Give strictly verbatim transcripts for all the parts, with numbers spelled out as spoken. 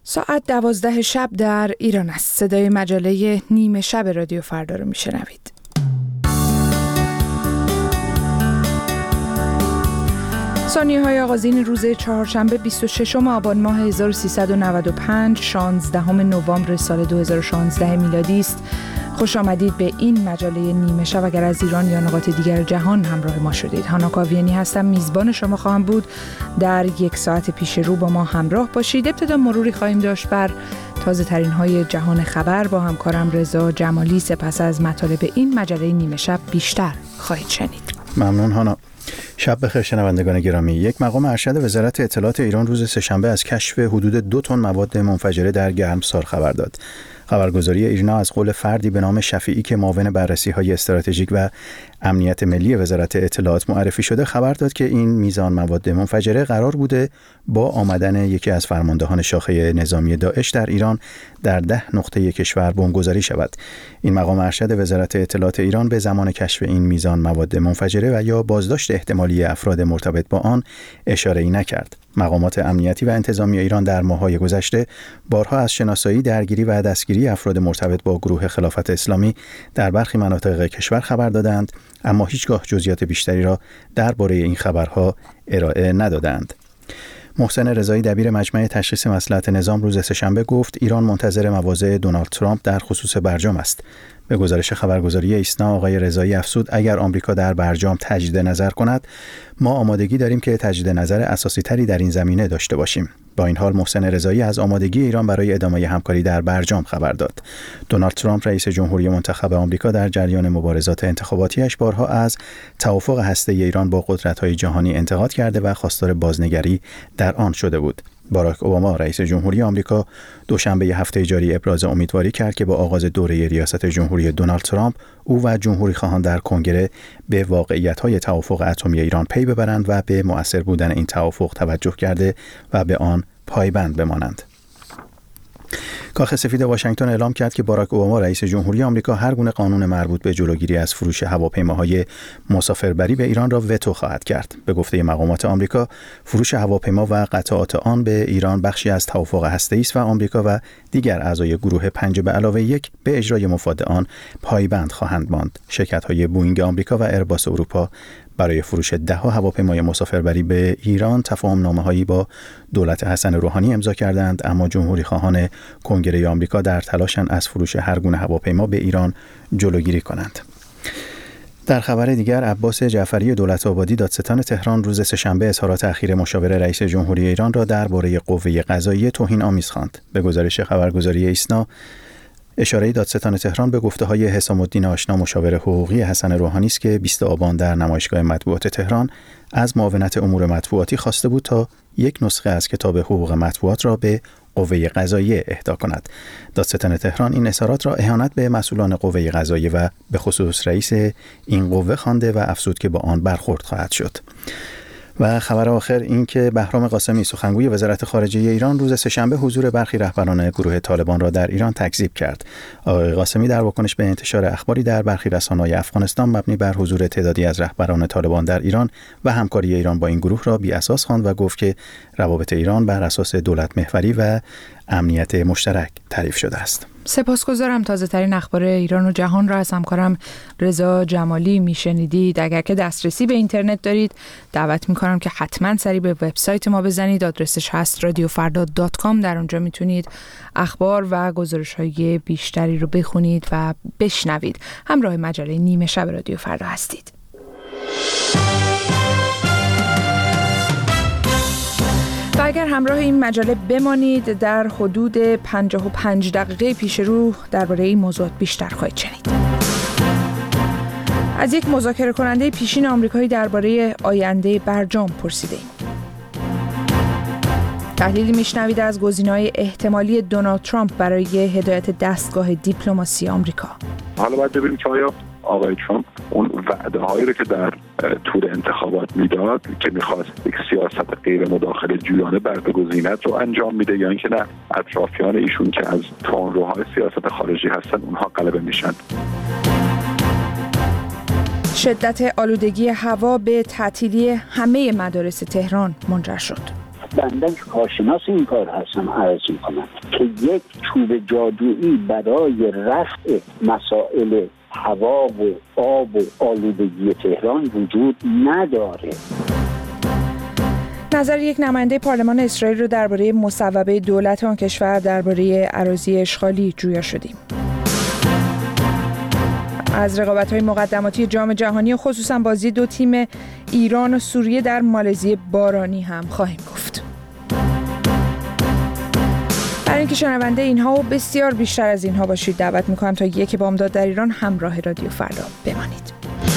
ساعت دوازده شب در ایران است. صدای مجله نیمه شب رادیو فردا رو میشنوید. ثانیه‌های آغازین روز چهارشنبه بیست و ششم آبان ماه هزار و سیصد و نود و پنج، شانزدهم نوامبر سال دو هزار و شانزده میلادی است. خوش آمدید به این مجله نیمه شب. اگر از ایران یا نقاط دیگر جهان همراه ما شدید، هانا کاویانی هستم، میزبان شما خواهم بود. در یک ساعت پیش رو با ما همراه باشید. ابتدا مروری خواهیم داشت بر تازه ترین های جهان خبر با همکارم رضا جمالی. سپس از مطالب این مجله نیمه شب بیشتر خواهید شنید. ممنون هانا. شب بخیر شنوندگان گرامی. یک مقام ارشد وزارت اطلاعات ایران روز سه‌شنبه از کشف حدود دو تن مواد منفجره در گرمسار خبر داد. خبرگزاری ایرنا از قول فردی به نام شفیعی که معاون بررسی‌های استراتژیک و امنیت ملی وزارت اطلاعات معرفی شده خبر داد که این میزان مواد منفجره قرار بوده با آمدن یکی از فرماندهان شاخه نظامی داعش در ایران در ده نقطه کشور بمبگذاری شود. این مقام ارشد وزارت اطلاعات ایران به زمان کشف این میزان مواد منفجره و یا بازداشت احتمالی افراد مرتبط با آن اشاره‌ای نکرد. مقامات امنیتی و انتظامی ایران در ماه‌های گذشته بارها از شناسایی، درگیری و دستگیری افراد مرتبط با گروه خلافت اسلامی در برخی مناطق کشور خبر دادند، اما هیچگاه جزئیات بیشتری را درباره این خبرها ارائه ندادند. محسن رضایی دبیر مجمع تشخیص مصلحت نظام روز سه‌شنبه گفت ایران منتظر مواضع دونالد ترامپ در خصوص برجام است. به گزارش خبرگزاری ایسنا آقای رضایی افزود اگر آمریکا در برجام تجدید نظر کند، ما آمادگی داریم که تجدید نظر اساسی تری در این زمینه داشته باشیم. با این حال محسن رضایی از آمادگی ایران برای ادامه همکاری در برجام خبر داد. دونالد ترامپ رئیس جمهوری منتخب آمریکا در جریان مبارزات انتخاباتیش بارها از توافق هسته‌ای ایران با قدرت‌های جهانی انتقاد کرده و خواستار بازنگری در آن شده بود. باراک اوباما رئیس جمهوری آمریکا دوشنبه هفته جاری ابراز امیدواری کرد که با آغاز دوره ریاست جمهوری دونالد ترامپ او و جمهوری خواهان در کنگره به واقعیت‌های توافق اتمی ایران پی ببرند و به مؤثر بودن این توافق توجه کرده و به آن پایبند بمانند. کاخ سفید واشنگتن اعلام کرد که باراک اوباما رئیس جمهوری آمریکا هر گونه قانون مربوط به جلوگیری از فروش هواپیماهای مسافربری به ایران را وتو خواهد کرد. به گفته مقامات آمریکا، فروش هواپیما و قطعات آن به ایران بخشی از توافق هسته‌ای است و آمریکا و دیگر اعضای گروه پنج به علاوه یک به اجرای مفاد آن پایبند خواهند ماند. شرکت‌های بوئینگ آمریکا و ایرباس اروپا برای فروش ده ها هواپیمای مسافربری به ایران تفاهم نامه‌هایی با دولت حسن روحانی امضا کردند، اما جمهوری خواهان کنگره آمریکا در تلاشند از فروش هر گونه هواپیما به ایران جلوگیری کنند. در خبر دیگر، عباس جعفری دولت‌آبادی دادستان تهران روز سه‌شنبه اظهارات اخیر مشاور رئیس جمهوری ایران را درباره قوه قضاییه توهین‌آمیز خواند. به گزارش خبرگزاری ایسنا، اشاره دادستان تهران به گفته‌های حسام الدین آشنا مشاور حقوقی حسن روحانی است که بیست آبان در نمایشگاه مطبوعات تهران از معاونت امور مطبوعاتی خواسته بود تا یک نسخه از کتاب حقوق مطبوعات را به قوه قضاییه اهدا کند. دادستان تهران این اظهارات را اهانت به مسئولان قوه قضاییه و به خصوص رئیس این قوه خوانده و افزود که با آن برخورد خواهد شد. و خبر آخر این که بهرام قاسمی سخنگوی وزارت خارجه ایران روز سه‌شنبه حضور برخی رهبران گروه طالبان را در ایران تکذیب کرد. آقای قاسمی در واکنش به انتشار اخباری در برخی رسانه‌های افغانستان مبنی بر حضور تعدادی از رهبران طالبان در ایران و همکاری ایران با این گروه را بی اساس خواند و گفت که روابط ایران بر اساس دولت محوری و امنیت مشترک تعریف شده است. سپاسگزارم. تازه ترین اخبار ایران و جهان را از همکارم رضا جمالی میشنیدید. اگر که دسترسی به اینترنت دارید دعوت میکنم که حتما سری به وبسایت ما بزنید. آدرسش هست رادیو فردا دات کام. در اونجا میتونید اخبار و گزارش‌های بیشتری رو بخونید و بشنوید. همراه مجله نیمه شب رادیو فردا هستید. و اگر همراه این مجله بمانید در حدود پنجاه و پنج دقیقه پیش رو درباره این موضوع بیشتر خواهید شنید. از یک مذاکره کننده پیشین آمریکایی درباره آینده برجام پرسیده ایم. تحلیلی میشنوید از گزینه‌های احتمالی دونالد ترامپ برای هدایت دستگاه دیپلماسی آمریکا. حالا باید ببینیم که آیا آقای ترامپ اون وعده هایی رو که در طول انتخابات میداد که میخواست یک سیاست غیر مداخله جویانه بر گزینت رو انجام میده یا اینکه نه اطرافیان ایشون که از تندروهای سیاست خارجی هستن اونها غلبه میشن. شدت آلودگی هوا به تعطیلی همه مدارس تهران منجر شد. بنده که کارشناس این کار هستم عرض میکنم که یک چوب جادویی برای رفع مسائل هوا و آب و آلودگی تهران وجود نداره. نظر یک نماینده پارلمان اسرائیل رو درباره مصوبه دولت آن کشور درباره اراضی اشغالی جویا شدیم. از رقابت‌های مقدماتی جام جهانی و خصوصا بازی دو تیم ایران و سوریه در مالزی بارانی هم خواهیم گفت. برای اینکه شنونده اینها و بسیار بیشتر از اینها باشید دعوت می‌کنم تا یک بامداد در ایران همراه رادیو فردا بمانید.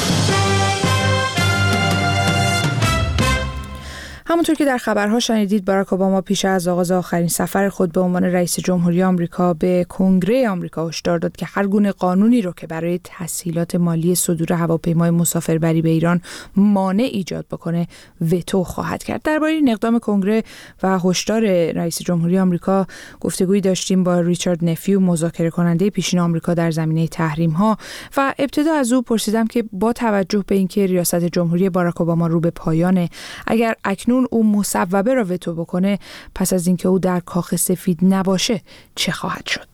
همونطور که در خبرها شنیدید، باراک اوباما پیش از آغاز آخرین سفر خود به عنوان رئیس جمهوری آمریکا به کنگره آمریکا هشدار داد که هر گونه قانونی رو که برای تسهیلات مالی صدور هواپیمای مسافربری به ایران مانع ایجاد بکنه وتو خواهد کرد. درباره این اقدام کنگره و هشدار رئیس جمهوری آمریکا گفتگویی داشتیم با ریچارد نفیو، مذاکره کننده پیشین آمریکا در زمینه تحریم‌ها، و ابتدا از او پرسیدم که با توجه به اینکه ریاست جمهوری باراک اوباما رو به پایانه، اگر اکنون او مصوبه را وتو بکنه، پس از اینکه او در کاخ سفید نباشه چه خواهد شد؟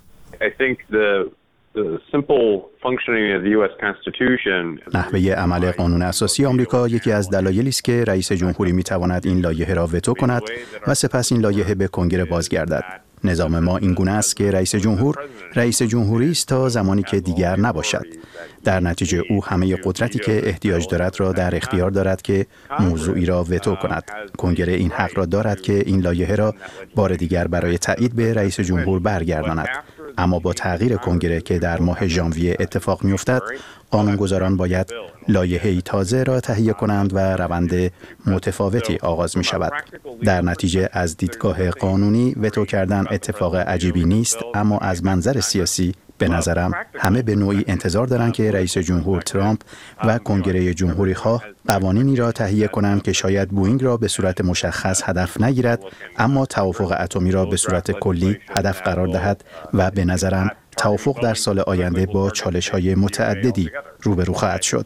نحوه عمل قانون اساسی آمریکا یکی از دلایلی است که رئیس جمهوری میتواند این لایحه را وتو کند و سپس این لایحه به کنگره بازگردد. نظام ما این گونه است که رئیس جمهور رئیس جمهوری است تا زمانی که دیگر نباشد. در نتیجه او همه قدرتی که احتیاج دارد را در اختیار دارد که موضوعی را وتو کند. کنگره این حق را دارد که این لایحه را بار دیگر برای تایید به رئیس جمهور برگرداند. اما با تغییر کنگره که در ماه ژانویه اتفاق می‌افتد، قانونگذاران باید لایحه‌ای تازه را تهیه کنند و روند متفاوتی آغاز می شود. در نتیجه از دیدگاه قانونی وتو کردن اتفاق عجیبی نیست، اما از منظر سیاسی به نظرم همه به نوعی انتظار دارند که رئیس جمهور ترامپ و کنگره جمهوری خواه قوانینی را تهیه کنند که شاید بوئینگ را به صورت مشخص هدف نگیرد، اما توافق اتمی را به صورت کلی هدف قرار دهد و به نظرم توافق در سال آینده با چالش‌های متعددی روبرو خواهد شد.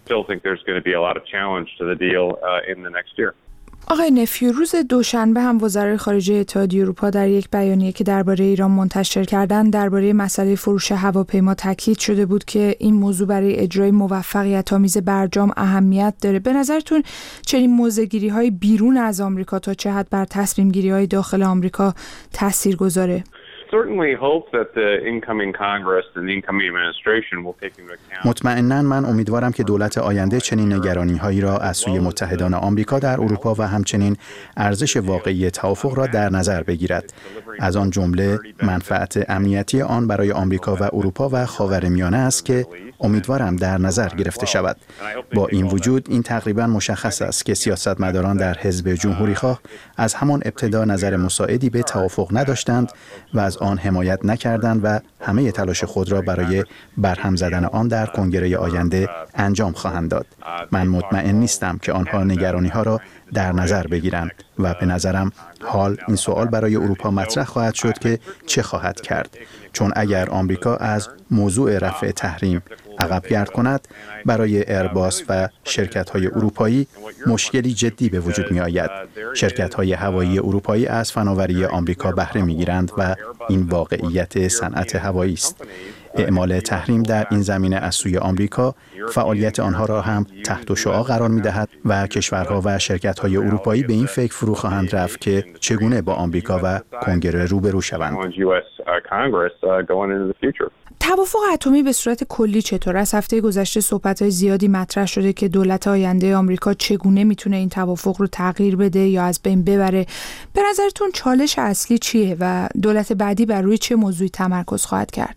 آقای نفیو، روز دوشنبه هم وزرای خارجه اتحادیه اروپا در یک بیانیه که درباره ایران منتشر کردند درباره مسئله فروش هواپیما تاکید شده بود که این موضوع برای اجرای موفقیت‌آمیز برجام اهمیت داره. به نظرتون چنین موضع‌گیری‌های بیرون از آمریکا تا چه حد بر تصمیم‌گیری‌های داخل آمریکا تاثیرگذاره؟ مطمئناً من امیدوارم که دولت آینده چنین نگرانی‌هایی را از سوی متحدان آمریکا در اروپا و همچنین ارزش واقعی توافق را در نظر بگیرد. از آن جمله منفعت امنیتی آن برای آمریکا و اروپا و خاورمیانه است که امیدوارم در نظر گرفته شود. با این وجود این تقریباً مشخص است که سیاستمداران در حزب جمهوری‌خواه از همان ابتدا نظر مساعدی به توافق نداشتند و از آن حمایت نکردند و همه تلاش خود را برای برهم زدن آن در کنگره آینده انجام خواهند داد. من مطمئن نیستم که آنها نگرانی‌ها را در نظر بگیرند و به نظرم حال این سوال برای اروپا مطرح خواهد شد که چه خواهد کرد، چون اگر آمریکا از موضوع رفع تحریم عقب گرد کند، برای ایرباس و شرکت‌های اروپایی مشکلی جدی به وجود می‌آید. شرکت‌های هوایی اروپایی از فناوری آمریکا بهره می‌گیرند و این واقعیت صنعت هوایی است. اعمال تحریم در این زمینه از سوی آمریکا فعالیت آنها را هم تحت شعاع قرار می‌دهد و کشورها و شرکت‌های اروپایی به این فکر فرو خواهند رفت که چگونه با آمریکا و کنگره روبرو شوند. توافق اتمی به صورت کلی چطور؟ از هفته گذشته صحبت‌های زیادی مطرح شده که دولت آینده آمریکا چگونه میتونه این توافق رو تغییر بده یا از بین ببره. به نظرتون چالش اصلی چیه و دولت بعدی بر روی چه موضوعی تمرکز خواهد کرد؟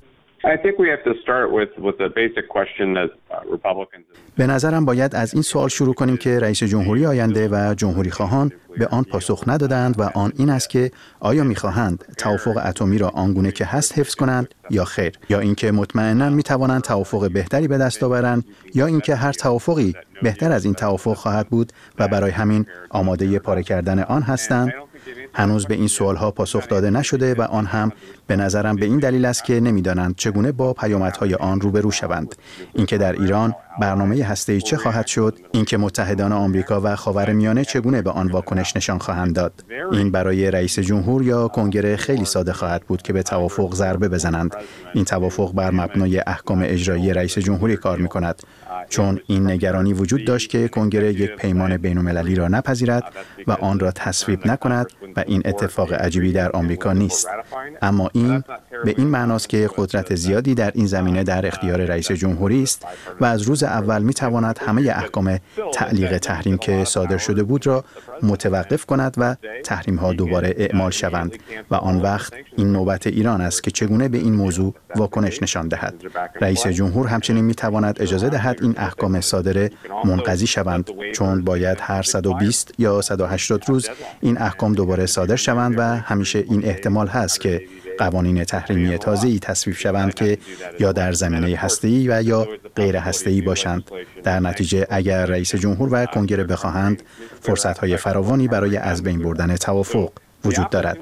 به نظرم باید از این سوال شروع کنیم که رئیس جمهوری آینده و جمهوری خواهان به آن پاسخ ندادند و آن این است که آیا می‌خواهند توافق اتمی را آنگونه که هست حفظ کنند یا خیر، یا اینکه مطمئناً می‌توانند توافق بهتری به دست آورند، یا اینکه هر توافقی بهتر از این توافق خواهد بود و برای همین آماده پاره کردن آن هستند. هنوز به این سوالها پاسخ داده نشده و آن هم به نظرم به این دلیل است که نمی‌دانند چگونه با پیامدهای آن روبرو شوند. اینکه در ایران برنامه هسته‌ای چه خواهد شد، اینکه متحدان آمریکا و خاورمیانه چگونه به آن واکنش نشان خواهند داد. این برای رئیس جمهور یا کنگره خیلی ساده خواهد بود که به توافق ضربه بزنند. این توافق بر مبنای احکام اجرایی رئیس جمهوری کار می‌کند، چون این نگرانی وجود داشت که کنگره یک پیمان بین‌المللی را نپذیرد و آن را تصویب نکند و این اتفاق عجیبی در آمریکا نیست. اما این به این معناست که قدرت زیادی در این زمینه در اختیار رئیس جمهوری است و از روز اول می‌تواند همه احکام تعلیق تحریم که صادر شده بود را متوقف کند و تحریم‌ها دوباره اعمال شوند و آن وقت این نوبت ایران است که چگونه به این موضوع واکنش نشان دهد. رئیس جمهور همچنین می‌تواند اجازه دهد این احکام صادره منقضی شوند، چون باید هر صد و بیست یا صد و هشتاد روز این احکام دوباره صادر شوند و همیشه این احتمال هست که قوانین تحریمی تازه‌ای تصویب شوند که یا در زمینه هسته‌ای و یا غیر هسته‌ای باشند. در نتیجه اگر رئیس جمهور و کنگره بخواهند، فرصت‌های فراوانی برای از بین بردن توافق وجود دارد.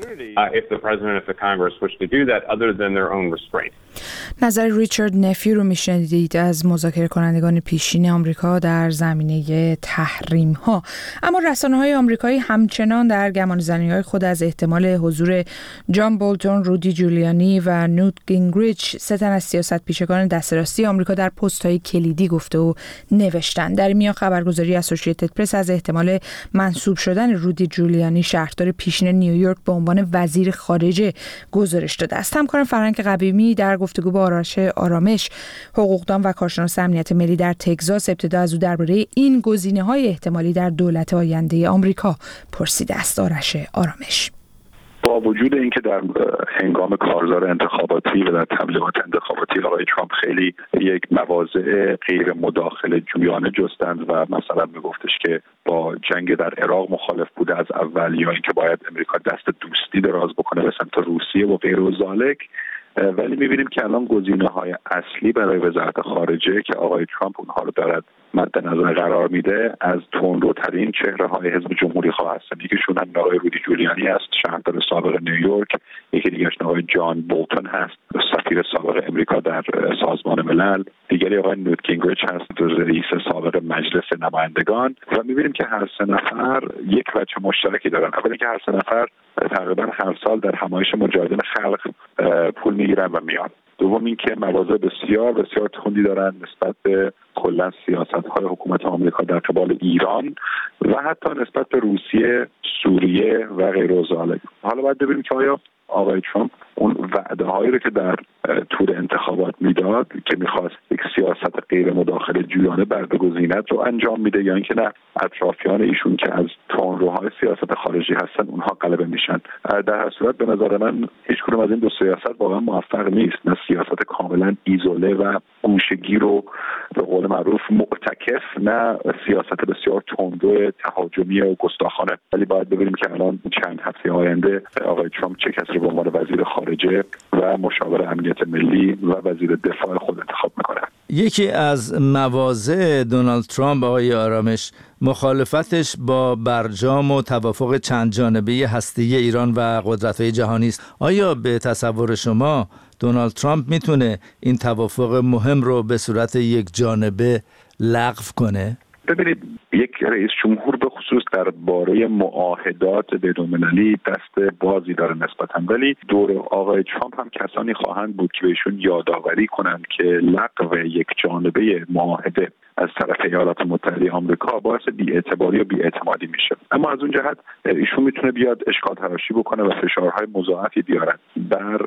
نظر ریچارد نفیو رو میشنیدید از مذاکره کنندگان پیشین آمریکا در زمینه تحریم ها. اما رسانه‌های آمریکایی همچنان در گمانه‌زنی‌های خود از احتمال حضور جان بولتون، رودی جولیانی و نیوت گینگریچ، سه تن از سیاست‌پیشگان دست راستی آمریکا در پست‌های کلیدی گفته و نوشتند. در میان خبرگزاری اسوسییتد پرس از احتمال منصوب شدن رودی جولیانی، شهردار پیشین نیویورک، به عنوان وزیر خارجه گزارش داده است. همکارم فرهنگ قویمی در گفتگو با آرش آرامش، حقوقدان و کارشناس امنیت ملی در تگزاس، ابتدا از او درباره این گزینه‌های احتمالی در دولت آینده آمریکا پرسیده است. آرش آرامش: با وجود اینکه در هنگام کارزار انتخاباتی و در تبلیغات انتخاباتی آقای ترامپ خیلی یک مواضع غیر مداخله جویانه جستند و مثلا میگفتش که با جنگ در عراق مخالف بوده از اول، یا اینکه باید امریکا دست دوستی دراز بکنه به سمت روسیه و غیر و ذالک، ولی می‌بینیم که الان گزینه‌های اصلی برای وزارت خارجه که آقای ترامپ اونها رو دارد مد نظر قرار میده، از تندروترین چهره‌های حزب جمهوری خواه هستند. یکیشون هم آقای رودی جولیانی است، شهردار سابق نیویورک. یکی دیگه‌اش آقای جان بولتون هست، سفیر سابق امریکا در سازمان ملل. دیگری آقای نیوت گینگریچ هست، رئیس سابق مجلس نمایندگان. و می‌بینیم که هر سه نفر یک وجه مشترکی دارن. اولی که هر سه نفر تقریبا هر سال در همایش مجاهدین خلق پول میگیرن و میان. دوم اینکه مواضع بسیار بسیار تندی دارن نسبت به کلا سیاست‌های حکومت آمریکا در قبال ایران و حتی نسبت به روسیه، سوریه و غیر و ذالک. حالا باید ببینیم که آیا آقای ترامپ اون وعده هایی رو که در طول انتخابات میداد که میخواست یک سیاست غیر مداخله جویانه بر گزینت رو انجام میده، یا اینکه نه اطرافیان ایشون که از تندروهای سیاست خارجی هستن اونها غلبه میشن. در هر صورت به نظر من هیچ کدوم از این دو سیاست واقعا موفق نیست. نه سیاست کاملا ایزوله و گوشه‌گیر و به قول معروف معتکف، نه سیاست بسیار تندرو تهاجمی و گستاخانه. ولی باید ببینیم که الان چند هفته آینده آقای ترامپ چه کسی رو به عنوان وزیر خارجه و مشاور امنیت ملی و وزیر دفاع خود انتخاب میکنه. یکی از مواضع دونالد ترامپ، آقای آرامش، مخالفتش با برجام و توافق چند جانبه هسته‌ای ایران و قدرت‌های جهانی است. آیا به تصور شما دونالد ترامپ میتونه این توافق مهم رو به صورت یک جانبه لغو کنه؟ ببینید، یک رئیس جمهور به خصوص درباره معاهدات بین‌المللی دست بازی داره نسبتاً، ولی دور آقای ترامپ هم کسانی خواهند بود که بهشون یادآوری کنند که لغو یک جانبه معاهده از طرف ایالات متحده آمریکا باعث بی‌اعتباری و بی‌اعتمادی میشه. اما از اون جهت ایشون میتونه بیاد اشکال تراشی بکنه و فشارهای مضاعفی بیارد بر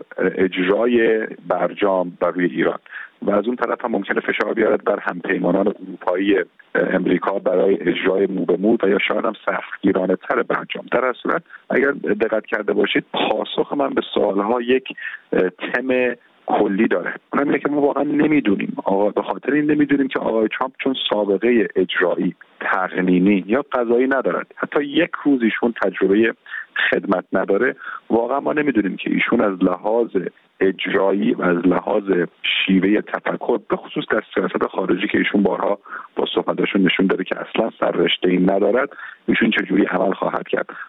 اجرای برجام بر روی ایران، و از اون طرف هم ممکنه فشار بیارد بر همپیمانان اروپایی امریکا برای اجرای مو به مو و یا شاید هم سختگیرانه تر برجام. در هر صورت اگر دقت کرده باشید، پاسخ من به سوالها یک تم کلی داره. اونم اینه که ما واقعا نمیدونیم، آقا به خاطر این نمیدونیم که آقای ترامپ چون سابقه اجرایی، تقنینی یا قضایی ندارد، حتی یک روز ایشون تجربه خدمت نداره، واقعا ما نمیدونیم که ایشون از لحاظ اجرایی و از لحاظ شیوه تفکر به خصوص در سیاست خارجی که ایشون بارها با صحبتاشون نشون داده که اصلا سررشته‌ای ندارد، ایشون چجوری عمل خواهد کرد.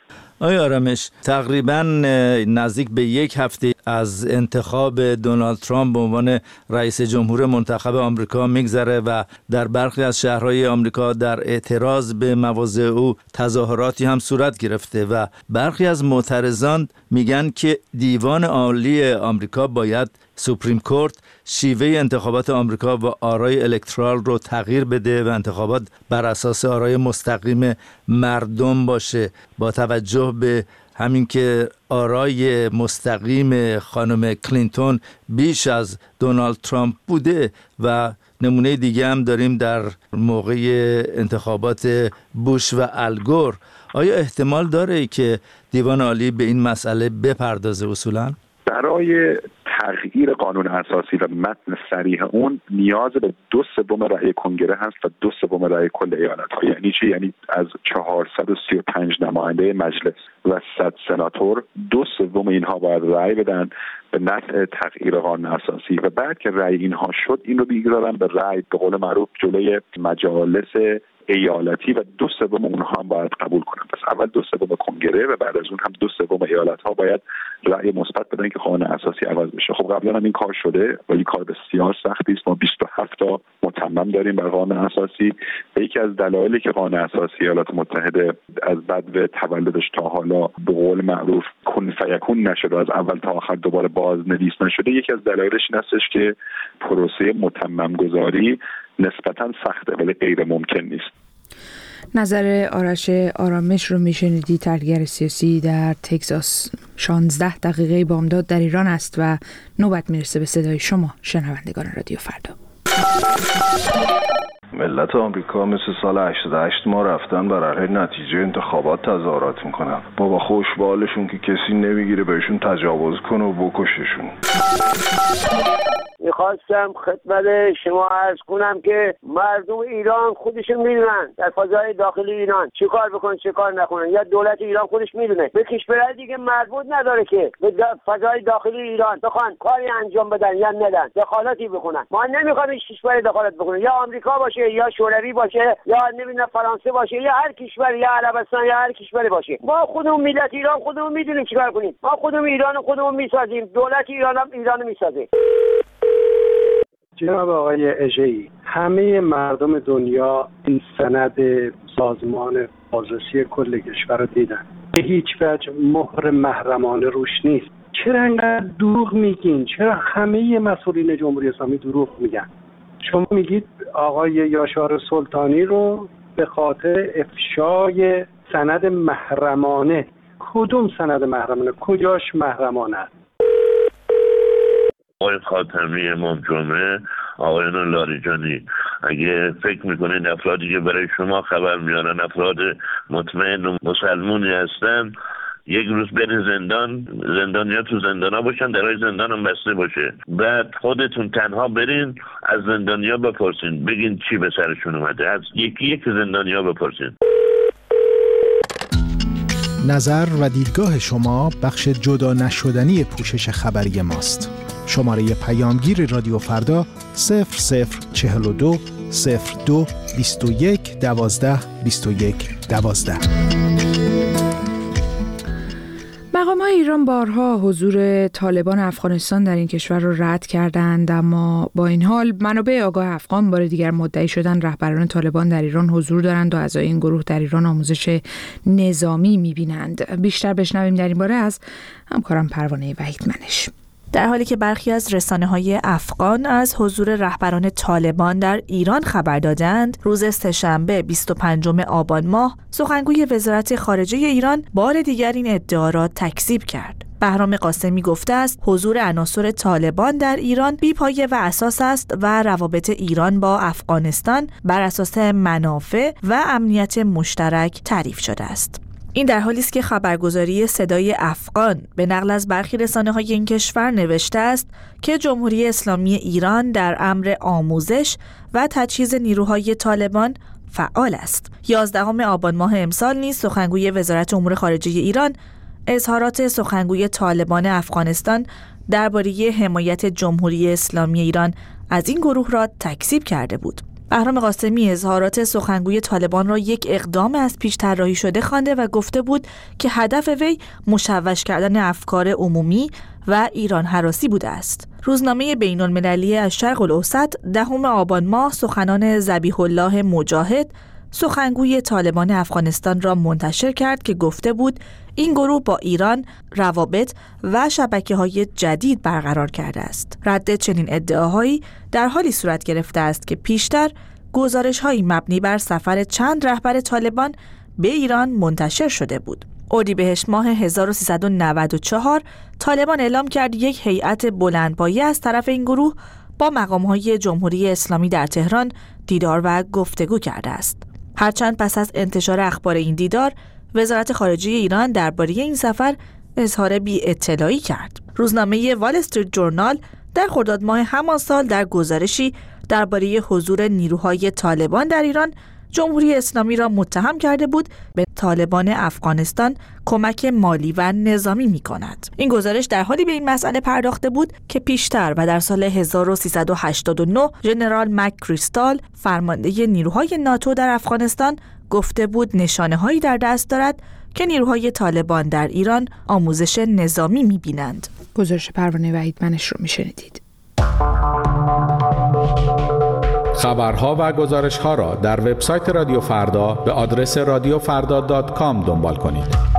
آقای آرامش، تقریبا نزدیک به یک هفته از انتخاب دونالد ترامپ به عنوان رئیس جمهور منتخب آمریکا میگذره و در برخی از شهرهای آمریکا در اعتراض به مواضع او تظاهراتی هم صورت گرفته و برخی از معترضان میگن که دیوان عالی آمریکا باید سوپریم کورت شیوه انتخابات آمریکا و آرای الکترال رو تغییر بده و انتخابات بر اساس آرای مستقیم مردم باشه، با توجه به همین که آرای مستقیم خانم کلینتون بیش از دونالد ترامپ بوده و نمونه دیگه هم داریم در موقع انتخابات بوش و الگور. آیا احتمال داره که دیوان عالی به این مسئله بپردازه اصولاً؟ برای تغییر قانون اساسی و متن صریح اون نیاز به دو سوم رأی کنگره هست و دو سوم رأی کل ایالت‌ها. یعنی چی؟ یعنی از چهارصد و سی و پنج نماینده مجلس و صد سناتور دو سوم اینها باید رأی بدن به نفع تغییر قانون اساسی و بعد که رأی اینها شد این رو بگذارن به رأی به قول معروف جلوی مجالس ایالتی و دو سوم اونها هم باید قبول کنن. پس اول دو سوم کنگره و بعد از اون هم دو سوم ایالت‌ها باید رأی مثبت بدن که قانون اساسی عوض بشه. خب قبلا هم این کار شده ولی کار بسیار سختی است. ما بیست و هفت تا متمم داریم بر قانون اساسی. یکی از دلایلی که قانون اساسی ایالات متحده از بعد تولدش تا حالا به قول معروف کن فیکون نشده، از اول تا آخر دوباره بازنویس نشده، یکی از دلایلش این هستش که پروسه متمم گذاری نسبتاً سخته ولی غیر ممکن نیست. نظر آرش آرامش رو میشنیدی، تحلیلگر سیاسی در تگزاس. شانزده دقیقه بامداد در ایران است و نوبت میرسه به صدای شما شنوندگان رادیو فردا. ملت آمریکا مثل سال هشتاد و هشت ما رفتن برای نتیجه انتخابات تظاهرات میکنن. بابا خوشبالشون که کسی نمیگیره بهشون تجاوز کنه و بکششون. میخواستم خدمت شما عرض کنم که مردم ایران خودشون میدونن در فضای داخلی ایران چی کار بکنن چی کار نکنن، یا دولت ایران خودش میدونه. به کشورهای دیگه مربوط نداره که به فضای داخلی ایران بخوان کاری انجام بدن یا ندن، دخالتی بکنن. ما نمیخوایم هیچ کشوری دخالت بکنه، یا آمریکا باشه یا شوروی باشه یا نمیدونم فرانسه باشه یا هر کشور یا عربستان یا هر کشوری باشه. ما خودمون ملت ایران خودمون میدونیم چیکار کنیم. ما خودمون ایران خودمون میسازیم، دولت ایران هم ایران میسازه. جناب آقای اژه‌ای، همه مردم دنیا این سند سازمان بازرسی کل کشور رو دیدن. به هیچ وجه مهر محرمانه روش نیست. چرا انقدر دروغ میگین؟ چرا همه مسئولین جمهوری اسلامی دروغ میگن؟ شما میگید آقای یاشار سلطانی رو به خاطر افشای سند محرمانه. کدوم سند محرمانه؟ کجاش محرمانه است؟ آقای خاتمی، امام جمعه، آقایان لاریجانی، اگه فکر میکنید افرادی که برای شما خبر میارن افراد مطمئن و مسلمونی هستن، یک روز برین زندان، زندانیا تو زندان ها باشن، درهای زندان هم بسته باشه، بعد خودتون تنها برین از زندانیا بپرسین بگین چی به سرشون اومده، از یکی یک زندانیا بپرسین. نظر و دیدگاه شما بخش جدا نشدنی پوشش خبری ماست. شماره پیامگیر رادیو فردا صفر صفر چهل و دو صفر دو بیست و یک دوازده بیست و یک دوازده. مقام‌های ایران بارها حضور طالبان افغانستان در این کشور را رد کردند، اما با این حال منابع آگاه افغان بار دیگر مدعی شدن رهبران طالبان در ایران حضور دارند و اعضای این گروه در ایران آموزش نظامی می‌بینند. بیشتر بشنویم در این باره از همکارم پروانه وحیدمنش. در حالی که برخی از رسانه‌های افغان از حضور رهبران طالبان در ایران خبر دادند، روز سه‌شنبه بیست و پنجم آبان ماه سخنگوی وزارت خارجه ایران بار دیگر این ادعا را تکذیب کرد. بهرام قاسمی گفته است حضور عناصر طالبان در ایران بی‌پایه و اساس است و روابط ایران با افغانستان بر اساس منافع و امنیت مشترک تعریف شده است. این در حالی است که خبرگزاری صدای افغان به نقل از برخی رسانه‌های این کشور نوشته است که جمهوری اسلامی ایران در امر آموزش و تجهیز نیروهای طالبان فعال است. یازدهم آبان ماه امسال نیز سخنگوی وزارت امور خارجه ایران اظهارات سخنگوی طالبان افغانستان درباره حمایت جمهوری اسلامی ایران از این گروه را تکذیب کرده بود. بهرام قاسمی اظهارات سخنگوی طالبان را یک اقدام از پیش طراحی شده خوانده و گفته بود که هدف وی مشوش کردن افکار عمومی و ایران هراسی بوده است. روزنامه بین‌المللی الشرق الاوسط دهم آبان ماه سخنان ذبیح الله مجاهد سخنگوی طالبان افغانستان را منتشر کرد که گفته بود این گروه با ایران روابط و شبکه‌های جدید برقرار کرده است. رد چنین ادعاهایی در حالی صورت گرفته است که پیشتر گزارش‌هایی مبنی بر سفر چند رهبر طالبان به ایران منتشر شده بود. اردیبهشت ماه هزار و سیصد و نود و چهار طالبان اعلام کرد یک هیئت بلندپایه از طرف این گروه با مقام‌های جمهوری اسلامی در تهران دیدار و گفتگو کرده است. هرچند پس از انتشار اخبار این دیدار، وزارت خارجه ایران درباره این سفر اظهار بی‌اطلاعی کرد. روزنامه وال استریت جورنال در خرداد ماه همان سال در گزارشی درباره حضور نیروهای طالبان در ایران جمهوری اسلامی را متهم کرده بود به طالبان افغانستان کمک مالی و نظامی می کند. این گزارش در حالی به این مسئله پرداخته بود که پیشتر و در سال هزار و سیصد و هشتاد و نه ژنرال مک کریستال فرمانده نیروهای ناتو در افغانستان گفته بود نشانه هایی در دست دارد که نیروهای طالبان در ایران آموزش نظامی می بینند. گزارش پروانه وحیدمنش رو می شنیدید. خبرها و گزارش‌ها را در وبسایت رادیو فردا به آدرس رادیو فردا دات کام دنبال کنید.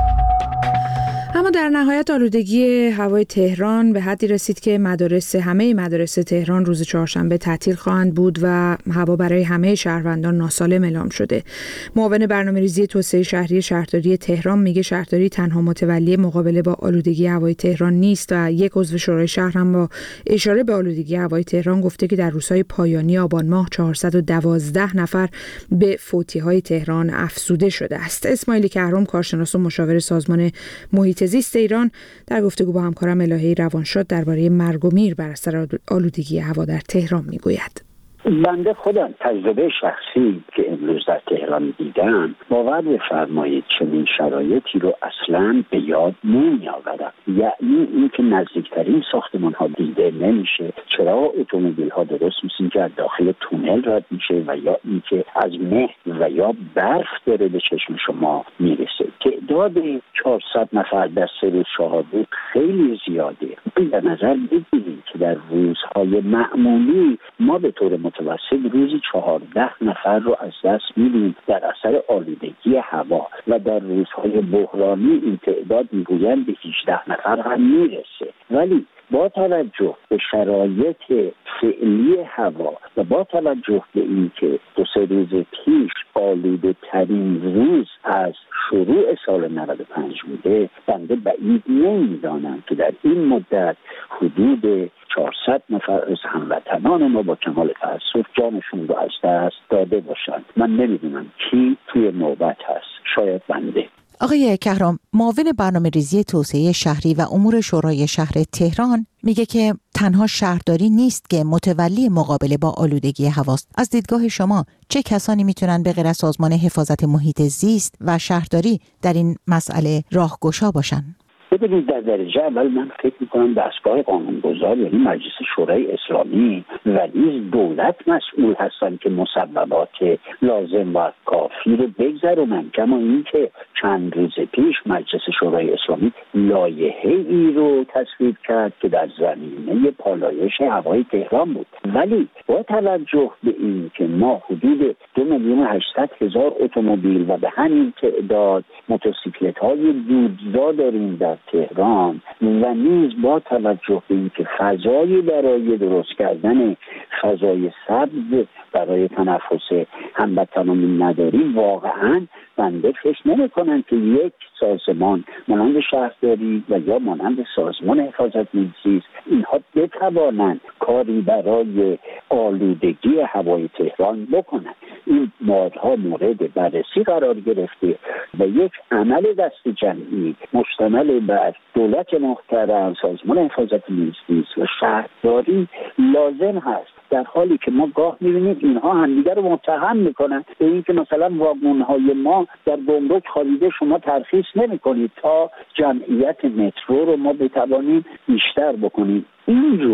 اما در نهایت آلودگی هوای تهران به حدی رسید که مدارس همه مدارس تهران روز چهارشنبه تعطیل خواهند بود و هوا برای همه شهروندان ناسالم اعلام شده. معاون برنامه‌ریزی توسعه شهری شهرداری تهران میگه شهرداری تنها متولی مقابله با آلودگی هوای تهران نیست و یک عضو شورای شهر هم با اشاره به آلودگی هوای تهران گفته که در روزهای پایانی آبان ماه چهارصد و دوازده نفر به فوتی‌های تهران افزوده شده است. اسماعیل کهرم کارشناس و مشاور سازمان محیط زیست ایران در گفتگو با همکارم الهی روانشاد درباره مرگ و میر بر اثر آلودگی هوا در تهران میگوید. بنده خودم تجربه شخصی که امروز در تهران دیدم باور بفرمایید چنین شرایطی رو اصلا به یاد نمی آورم. یعنی اینکه نزدیکترین ساختمان ها دیده نمیشه، چرا اتومبیل ها درست مثل که از داخل تونل رد میشه و یا اینکه از مه و یا برف داره به چشم شما میرسه. تعداد چهارصد نفر در سه روز شهادت خیلی زیاده. در نظر بگیرید که در روزهای معمولی ما به طور متوسط روزی چهارده نفر رو از دست میدیم در اثر آلودگی هوا و در روزهای بحرانی این تعداد میگویند به هجده نفر هم میرسه. ولی با توجه به شرایط فعلی هوا و با توجه به اینکه دو سه روز پیش آلوده ترین روز از شروع سال نود و پنج بوده، بنده بعید نمیدانم که در این مدت حدود چهارصد نفر از هموطنان ما با کمال تأسف جانشون رو از دست داده باشند. من نمیدونم کی توی نوبت هست، شاید بنده. آقای کهرام، معاون برنامه‌ریزی توسعه شهری و امور شورای شهر تهران میگه که تنها شهرداری نیست که متولی مقابله با آلودگی هواست. از دیدگاه شما چه کسانی میتونن به غیر از سازمان حفاظت محیط زیست و شهرداری در این مسئله راهگشا باشن؟ ببینید، در درجه اول من فکر میکنم دستگاه قانونگذار یعنی مجلس شورای اسلامی و نیز دولت مسئول هستن که مسببات لازم و کافی رو بگذرونن. کما اینکه چند روز پیش مجلس شورای اسلامی لایحه ای رو تصویب کرد که در زمینه پالایش هوای تهران بود. ولی با توجه به این که ما حدود دو میلیون و هشتصد هزار اتومبیل و به همین تعداد موتورسیکلت های دودزا داریم در تهران و نیز با توجه به اینکه فضایی برای درست کردن فضای سبز برای تنفس هموطنان نداریم، واقعا بنده فکر نمی‌کنم که یک سازمان مانند شهرداری و یا مانند سازمان حفاظت محیط زیست اینها بتوانند کاری برای آلودگی هوای تهران بکنند. این موردها مورد بررسی قرار گرفته و یک عمل دست جمعی مشتمل بر دولت محترم، سازمان حفاظت محیط زیست و شهرداری لازم هست. در حالی که ما گاه می‌بینیم اینها همدیگر رو متهم میکنن به اینکه مثلا واگن‌های ما در گمرک خالیده شما ترخیص نمی‌کنید تا جمعیت مترو رو ما بتوانیم بیشتر بکنیم. اینجور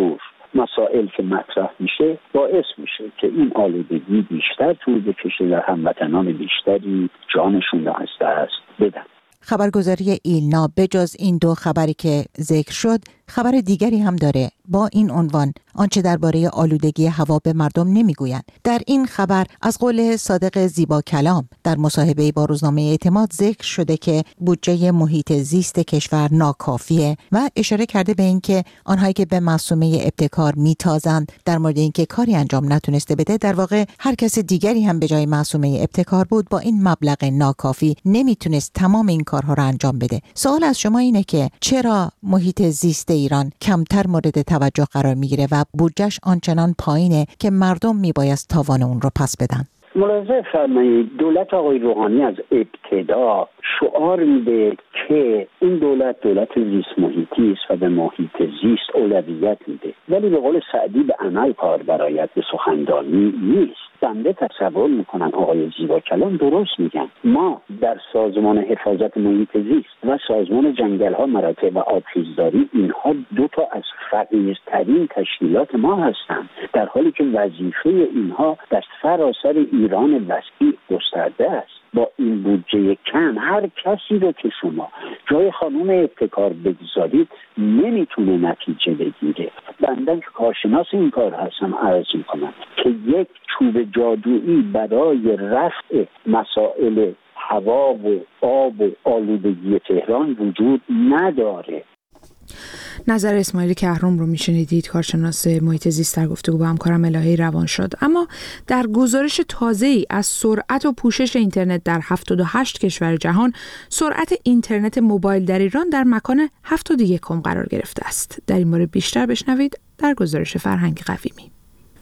مسائل که مطرح میشه باعث میشه که این آلودگی بیشتر طول بکشه و هموطنان بیشتری جانشون را از دست بدن. خبرگزاری ایلنا بجز این دو خبری که ذکر شد خبر دیگری هم داره با این عنوان: آنچه درباره آلودگی هوا به مردم نمیگویند. در این خبر از قول صادق زیبا کلام در مصاحبه با روزنامه اعتماد ذکر شده که بودجه محیط زیست کشور ناکافیه و اشاره کرده به اینکه آنهایی که به معصومه ابتکار میتازند در مورد اینکه کاری انجام نتونسته بده، در واقع هر کس دیگری هم به جای معصومه ابتکار بود با این مبلغ ناکافی نمیتونست تمام این کارها رو انجام بده. سوال از شما اینه که چرا محیط زیست ایران کمتر مورد توجه قرار میگیره و بودجهش آنچنان پایینه که مردم میبایست تاوان اون رو پس بدن؟ ملاحظه فرمایید دولت آقای روحانی از ابتدا شعار میده که این دولت دولت زیست محیطی است و به محیط زیست اولویت میده، ولی به قول سعدی به عمل کار برآید، به سخنرانی نیست. بنده تصور میکنن آقای زیبا کلام درست میگن. ما در سازمان حفاظت محیط زیست و سازمان جنگل ها، مراتع و آبخیزداری، اینها دو تا از فقیرترین تشکیلات ما هستند، در حالی که وظیفه اینها در سراسر ایران وسیع گسترده است. با این بودجه کم هر کسی رو که شما جای خانم ابتکار بگذارید نمیتونه نتیجه بگیره. بنده که کارشناس این کار هستم عرض میکنم که یک چوب جادویی برای رفع مسائل هوا و آب و آلودگی تهران وجود نداره. نظر اسماعیل کهرم رو میشنیدید، کارشناس محیط زیست در گفتگو با همکارم الهی روانشاد. اما در گزارش تازه‌ای از سرعت و پوشش اینترنت در هفتاد و هشت کشور جهان، سرعت اینترنت موبایل در ایران در مکان هفتاد و یکم قرار گرفته است. در این مورد بیشتر بشنوید در گزارش فرهنگ قویمی.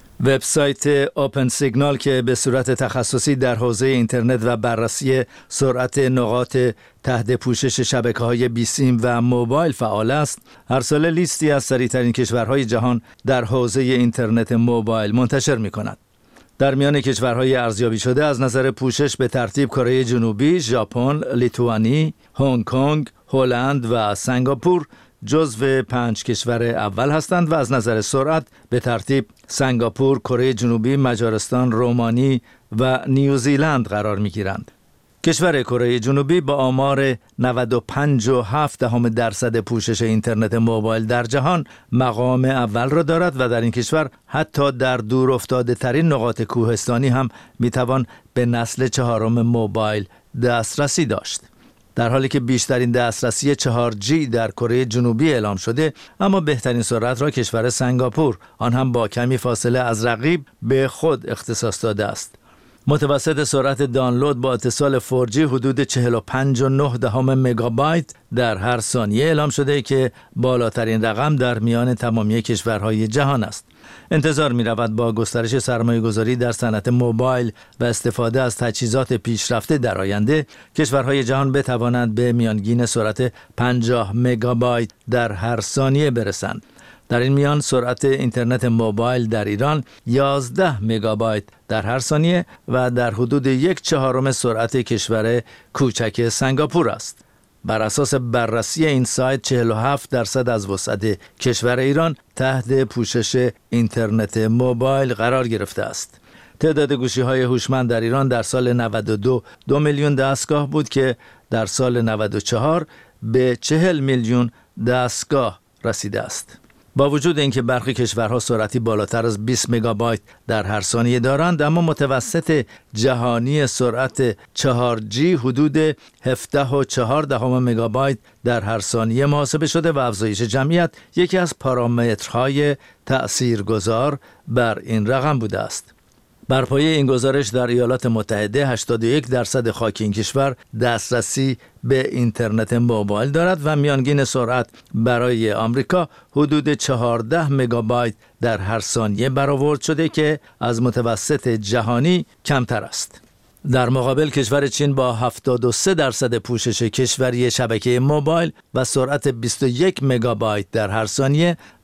وبسایت اوپن سیگنال که به صورت تخصصی در حوزه اینترنت و بررسی سرعت نقاط تحت پوشش شبکه‌های بیسیم و موبایل فعال است، هر سال لیستی از سریع‌ترین کشورهای جهان در حوزه اینترنت موبایل منتشر می‌کند. در میان کشورهای ارزیابی شده از نظر پوشش به ترتیب کره جنوبی، ژاپن، لیتوانی، هنگ کنگ، هلند و سنگاپور جزو پنج کشور اول هستند و از نظر سرعت به ترتیب سنگاپور، کره جنوبی، مجارستان، رومانی و نیوزیلند قرار می‌گیرند. کشور کره جنوبی با آمار نود و پنج و هفت دهم درصد پوشش اینترنت موبایل در جهان مقام اول را دارد و در این کشور حتی در دور افتاده ترین نقاط کوهستانی هم میتوان به نسل چهارم موبایل دسترسی داشت. در حالی که بیشترین دسترسی چهار جی در کره جنوبی اعلام شده، اما بهترین سرعت را کشور سنگاپور، آن هم با کمی فاصله از رقیب، به خود اختصاص داده است. متوسط سرعت دانلود با اتصال فور جی حدود چهل و پنج و نه دهم مگابایت در هر ثانیه اعلام شده که بالاترین رقم در میان تمامی کشورهای جهان است. انتظار می رود با گسترش سرمایه گذاری در صنعت موبایل و استفاده از تجهیزات پیشرفته در آینده، کشورهای جهان بتوانند به میانگین سرعت پنجاه مگابایت در هر ثانیه برسند. در این میان سرعت اینترنت موبایل در ایران یازده مگابایت در هر ثانیه و در حدود یک چهارم سرعت کشور کوچک سنگاپور است. بر اساس بررسی این سایت چهل و هفت درصد از وسعت کشور ایران تحت پوشش اینترنت موبایل قرار گرفته است. تعداد گوشی‌های هوشمند در ایران در سال نود و دو دو میلیون دستگاه بود که در سال نود و چهار به چهل میلیون دستگاه رسیده است. با وجود اینکه برخی کشورها سرعتی بالاتر از بیست مگابایت در هر ثانیه دارند، اما متوسط جهانی سرعت چهار جی حدود هفده و چهار دهم مگابایت در هر ثانیه محاسبه شده و افزایش جمعیت یکی از پارامترهای تأثیرگذار بر این رقم بوده است. بر پایه این گزارش در ایالات متحده هشتاد و یک درصد خاک این کشور دسترسی به اینترنت موبایل دارد و میانگین سرعت برای آمریکا حدود چهارده مگابایت در هر ثانیه برآورد شده که از متوسط جهانی کمتر است. در مقابل کشور چین با هفتاد و سه درصد پوشش کشوری شبکه موبایل و سرعت بیست و یک مگابایت در هر ثانیه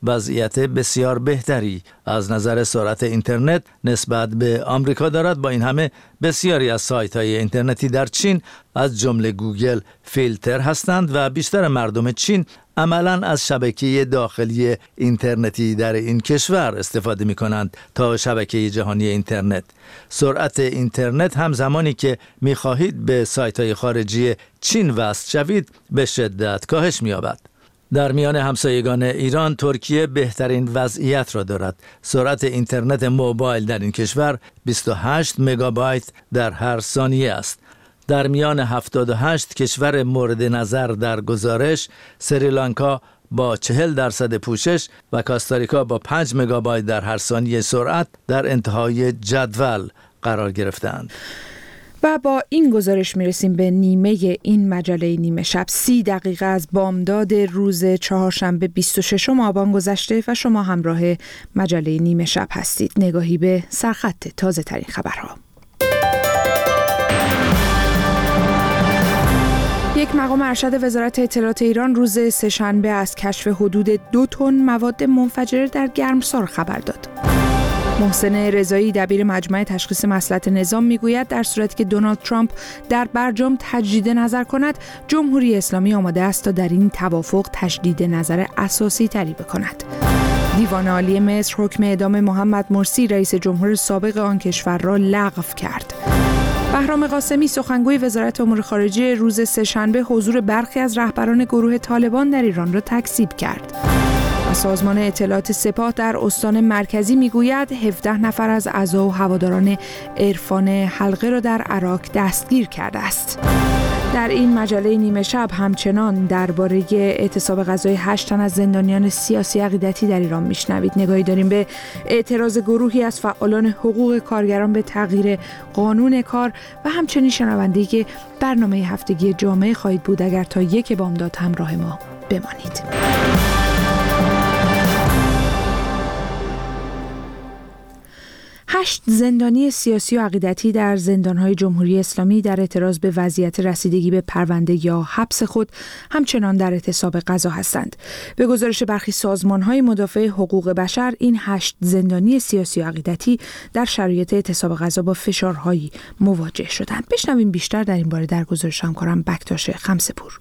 وضعیت بسیار بهتری از نظر سرعت اینترنت نسبت به آمریکا دارد. با این همه بسیاری از سایت‌های اینترنتی در چین از جمله گوگل فیلتر هستند و بیشتر مردم چین عملاً از شبکه داخلی اینترنتی در این کشور استفاده می کنند تا شبکه جهانی اینترنت. سرعت اینترنت هم زمانی که می خواهید به سایت‌های خارجی چین وصل شوید به شدت کاهش می یابد. در میان همسایگان ایران ترکیه بهترین وضعیت را دارد. سرعت اینترنت موبایل در این کشور بیست و هشت مگابایت در هر ثانیه است. در میان هفتاد و هشت کشور مورد نظر در گزارش، سریلانکا با چهل درصد پوشش و کاستاریکا با پنج مگابایت در هر ثانیه سرعت در انتهای جدول قرار گرفتند. و با این گزارش میرسیم به نیمه این مجله نیمه شب. سی دقیقه از بامداد روز چهارشنبه بیست و ششم آبان گذشته و شما همراه مجله نیمه شب هستید. نگاهی به سرخط تازه ترین خبرها. یک مقام ارشد وزارت اطلاعات ایران روز سه‌شنبه از کشف حدود دو تن مواد منفجره در گرمسار خبر داد. محسن رضایی دبیر مجمع تشخیص مصلحت نظام میگوید در صورتی که دونالد ترامپ در برجام تجدید نظر کند، جمهوری اسلامی آماده است تا در این توافق تجدید نظر اساسی تری بکند. دیوان عالی مصر حکم اعدام محمد مرسی رئیس جمهور سابق آن کشور را لغو کرد. بهرام قاسمی سخنگوی وزارت امور خارجه روز سه‌شنبه حضور برخی از رهبران گروه طالبان در ایران را تکذیب کرد. سازمان اطلاعات سپاه در استان مرکزی میگوید هفده نفر از اعضا و هواداران عرفان حلقه را در عراق دستگیر کرده است. در این مجله نیمه شب همچنان درباره اعتصاب غذای هشت تن از زندانیان سیاسی عقیدتی در ایران میشنوید. نگاهی داریم به اعتراض گروهی از فعالان حقوق کارگران به تغییر قانون کار و همچنین شنونده‌ای که برنامه هفتگی جامعه خواهید بود اگر تا یک بامداد همراه ما بمانید. هشت زندانی سیاسی و عقیدتی در زندان‌های جمهوری اسلامی در اعتراض به وضعیت رسیدگی به پرونده یا حبس خود همچنان در اعتصاب قضا هستند. به گزارش برخی سازمان‌های مدافع حقوق بشر، این هشت زندانی سیاسی و عقیدتی در شرایط اعتصاب قضا با فشارهایی مواجه شدند. بشنویم بیشتر در این باره در گزارش همکارم بکتاش خمسه‌پور.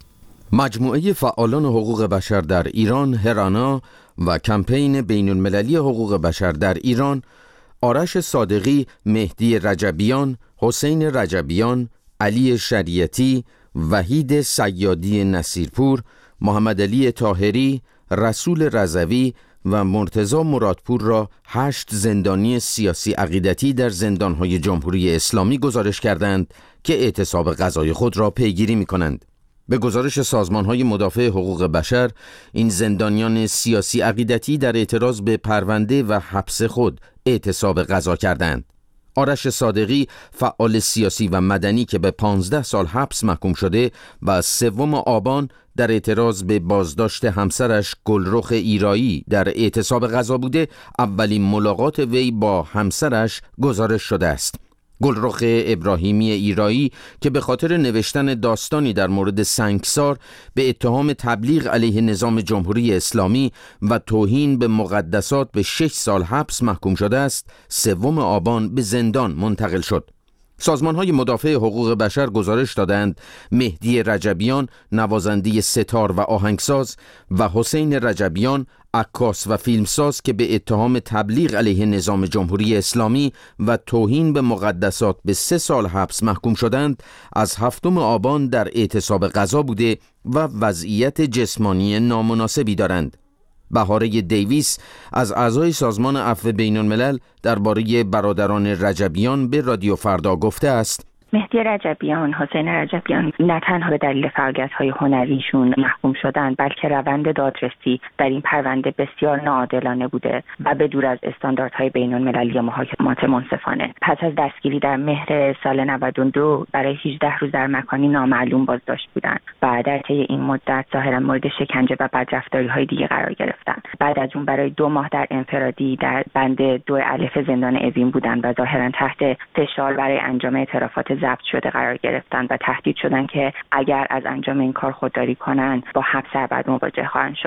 مجموعه فعالان حقوق بشر در ایران، هرانا و کمپین بین‌المللی حقوق بشر در ایران، آرش صادقی، مهدی رجبیان، حسین رجبیان، علی شریعتی، وحید سیادی نصیرپور، محمد علی طاهری، رسول رضوی و مرتضی مرادپور را هشت زندانی سیاسی عقیدتی در زندانهای جمهوری اسلامی گزارش کردند که اعتصاب قضای خود را پیگیری می کنند. به گزارش سازمان‌های مدافع حقوق بشر، این زندانیان سیاسی عقیدتی در اعتراض به پرونده و حبس خود اعتصاب قضا کردند. آرش صادقی، فعال سیاسی و مدنی که به پانزده سال حبس محکوم شده و از سوم آبان در اعتراض به بازداشت همسرش گلرخ ایرایی در اعتصاب قضا بوده، اولین ملاقات وی با همسرش گزارش شده است. گلرخ ابراهیمی ایرایی که به خاطر نوشتن داستانی در مورد سنگسار به اتهام تبلیغ علیه نظام جمهوری اسلامی و توهین به مقدسات به شش سال حبس محکوم شده است، سوم آبان به زندان منتقل شد. سازمان‌های مدافع حقوق بشر گزارش دادند مهدی رجبیان، نوازنده ستار و آهنگساز، و حسین رجبیان، عکاس و فیلمساز که به اتهام تبلیغ علیه نظام جمهوری اسلامی و توهین به مقدسات به سه سال حبس محکوم شدند، از هفتم آبان در اعتصاب قضا بوده و وضعیت جسمانی نامناسبی دارند. بهاره دیویس از اعضای سازمان عفو بین الملل درباره برادران رجبیان به رادیو فردا گفته است: مهدی رجبیان، حسین رجبیان نه تنها به دلیل فعالیت‌های هنریشون محکوم شدند، بلکه روند دادرسی در این پرونده بسیار ناعادلانه بوده و به دور از استانداردهای بین‌المللی محاکمات منصفانه. پس از دستگیری در مهر سال نود و دو برای هجده روز در مکانی نامعلوم بازداشت بودند و در طی این مدت ظاهراً مورد شکنجه و بدرفتاری‌های دیگه قرار گرفتند. بعد از اون برای دو ماه در انفرادی در بند دو الف زندان اوین بودند و ظاهراً تحت فشار برای انجام اعترافات ضبط شده قرار گرفتند و تهدید شدند که اگر از انجام این کار خودداری کنند با حبس ابد مواجه خواهند شد.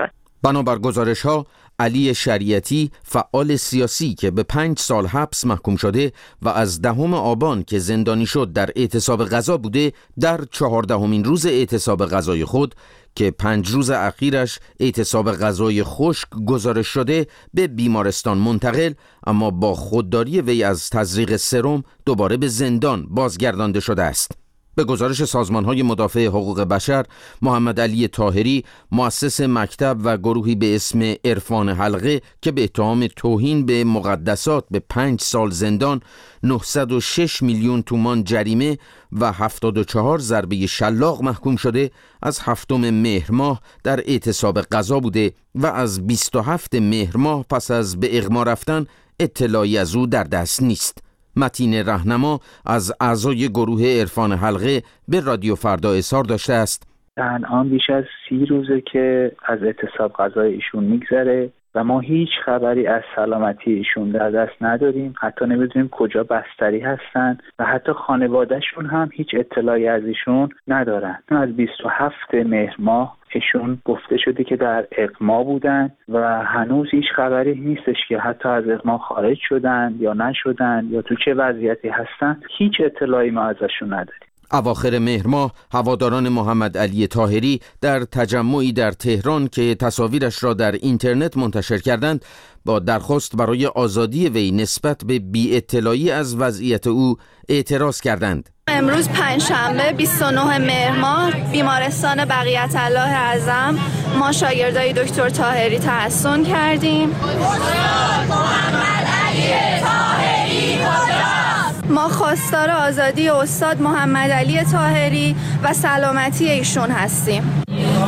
بنابر گزارش‌ها، علی شریعتی فعال سیاسی که به پنج سال حبس محکوم شده و از دهم آبان که زندانی شد در اعتصاب غذا بوده، در چهاردهمین روز اعتصاب غذای خود که پنج روز اخیرش اعتصاب غذای خشک گزارش شده به بیمارستان منتقل، اما با خودداری وی از تزریق سرم دوباره به زندان بازگردانده شده است. به گزارش سازمان‌های مدافع حقوق بشر، محمد علی طاهری، مؤسس مکتب و گروهی به اسم عرفان حلقه که به اتهام توهین به مقدسات به پنج سال زندان، نهصد و شش میلیون تومان جریمه و هفتاد و چهار ضربه شلاق محکوم شده، از هفتم مهر ماه در اعتصاب غذا بوده و از بیست و هفتم مهر ماه پس از به اغما رفتن اطلاعی از او در دست نیست. متین رهنما از اعضای گروه عرفان حلقه به رادیو فردا اظهار داشته است: الان بیش از سی روزه که از اعتصاب غذای ایشون میگذره و ما هیچ خبری از سلامتی ایشون در دست نداریم، حتی نمیدونیم کجا بستری هستن و حتی خانوادهشون هم هیچ اطلاعی از ایشون ندارن. از بیست و هفتم مهر ماه ایشون گفته شده که در اغما بودن و هنوز هیچ خبری نیستش که حتی از اغما خارج شدن یا نشدن یا تو چه وضعیتی هستن. هیچ اطلاعی ما ازشون نداریم. اواخر مهر ماه هواداران محمد علی طاهری در تجمعی در تهران که تصاویرش را در اینترنت منتشر کردند، با درخواست برای آزادی وی نسبت به بی اطلاعی از وضعیت او اعتراض کردند. امروز پنجشنبه بیست و نهم مهر ماه بیمارستان بقیت الله اعظم ما شاگردای دکتر طاهری تحصن کردیم. محمد علی طاهری کجاست؟ ما خواستار آزادی استاد محمد علی طاهری و سلامتی ایشون هستیم.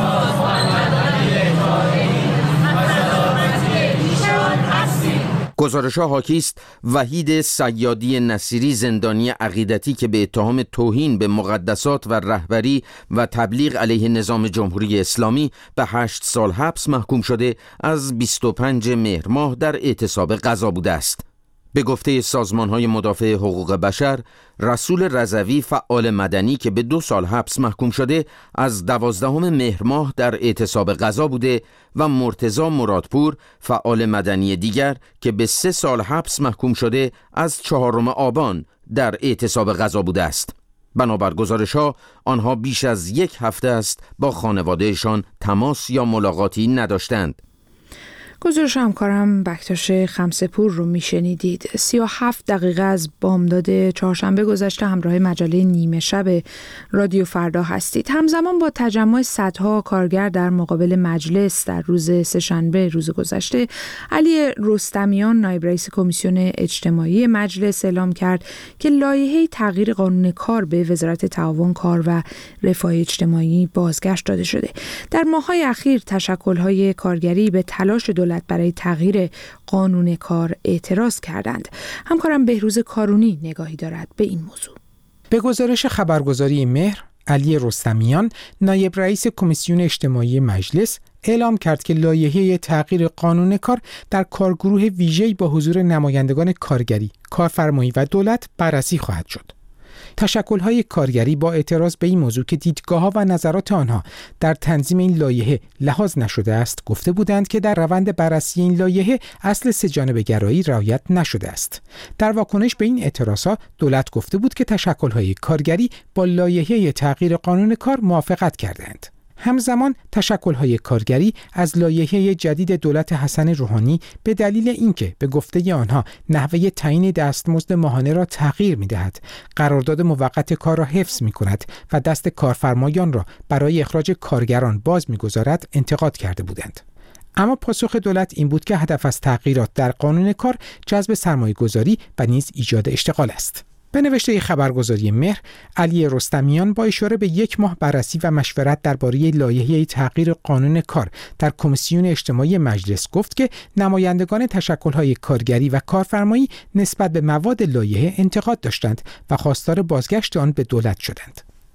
گزارش‌ها حاکی است وحید صیادی نصیری، زندانی عقیدتی که به اتهام توهین به مقدسات و رهبری و تبلیغ علیه نظام جمهوری اسلامی به هشت سال حبس محکوم شده، از بیست و پنجم مهر ماه در اعتصاب غذا بوده است. به گفته سازمان‌های مدافع حقوق بشر، رسول رضوی فعال مدنی که به دو سال حبس محکوم شده، از دوازدهم مهر ماه در اعتصاب غذا بوده و مرتضی مرادپور فعال مدنی دیگر که به سه سال حبس محکوم شده، از چهارم آبان در اعتصاب غذا بوده است. بنابر گزارش‌ها آنها بیش از یک هفته است با خانوادهشان تماس یا ملاقاتی نداشتند. گزارش همکارم بکتاش خمسه‌پور رو میشنیدید. سی و هفت دقیقه از بامداد چهارشنبه گذشته همراه مجله نیمه شب رادیو فردا هستید. همزمان با تجمع صدها کارگر در مقابل مجلس در روز سه‌شنبه روز گذشته، علی رستمیان نایب رئیس کمیسیون اجتماعی مجلس اعلام کرد که لایحه تغییر قانون کار به وزارت تعاون کار و رفاه اجتماعی بازگشت داده شده. در ماه‌های اخیر تشکل‌های کارگری به تلاش دولت برای تغییر قانون کار اعتراض کردند. همکارم بهروز کارونی نگاهی دارد به این موضوع. به گزارش خبرگزاری مهر، علی رستمیان نایب رئیس کمیسیون اجتماعی مجلس اعلام کرد که لایحه تغییر قانون کار در کارگروه ویژه‌ای با حضور نمایندگان کارگری، کارفرمایی و دولت بررسی خواهد شد. تشکل‌های کارگری با اعتراض به این موضوع که دیدگاه‌ها و نظرات آنها در تنظیم این لایحه لحاظ نشده است، گفته بودند که در روند بررسی این لایحه اصل سه‌جانبه گرایی رعایت نشده است. در واکنش به این اعتراضات، دولت گفته بود که تشکل‌های کارگری با لایحه تغییر قانون کار موافقت کردند. همزمان تشکل‌های کارگری از لایحه جدید دولت حسن روحانی به دلیل اینکه به گفته آنها نحوه تعیین دستمزد ماهانه را تغییر می‌دهد، قرارداد موقت کار را حفظ می‌کند و دست کارفرمایان را برای اخراج کارگران باز می‌گذارد، انتقاد کرده بودند. اما پاسخ دولت این بود که هدف از تغییرات در قانون کار جذب سرمایه‌گذاری و نیز ایجاد اشتغال است. به نوشته خبرگزاری مهر، علی رستمیان با اشاره به یک ماه بررسی و مشورت درباره لایحه تغییر قانون کار در کمیسیون اجتماعی مجلس گفت که نمایندگان تشکل‌های کارگری و کارفرمایی نسبت به مواد لایحه انتقاد داشتند و خواستار بازگشت آن به دولت شدند.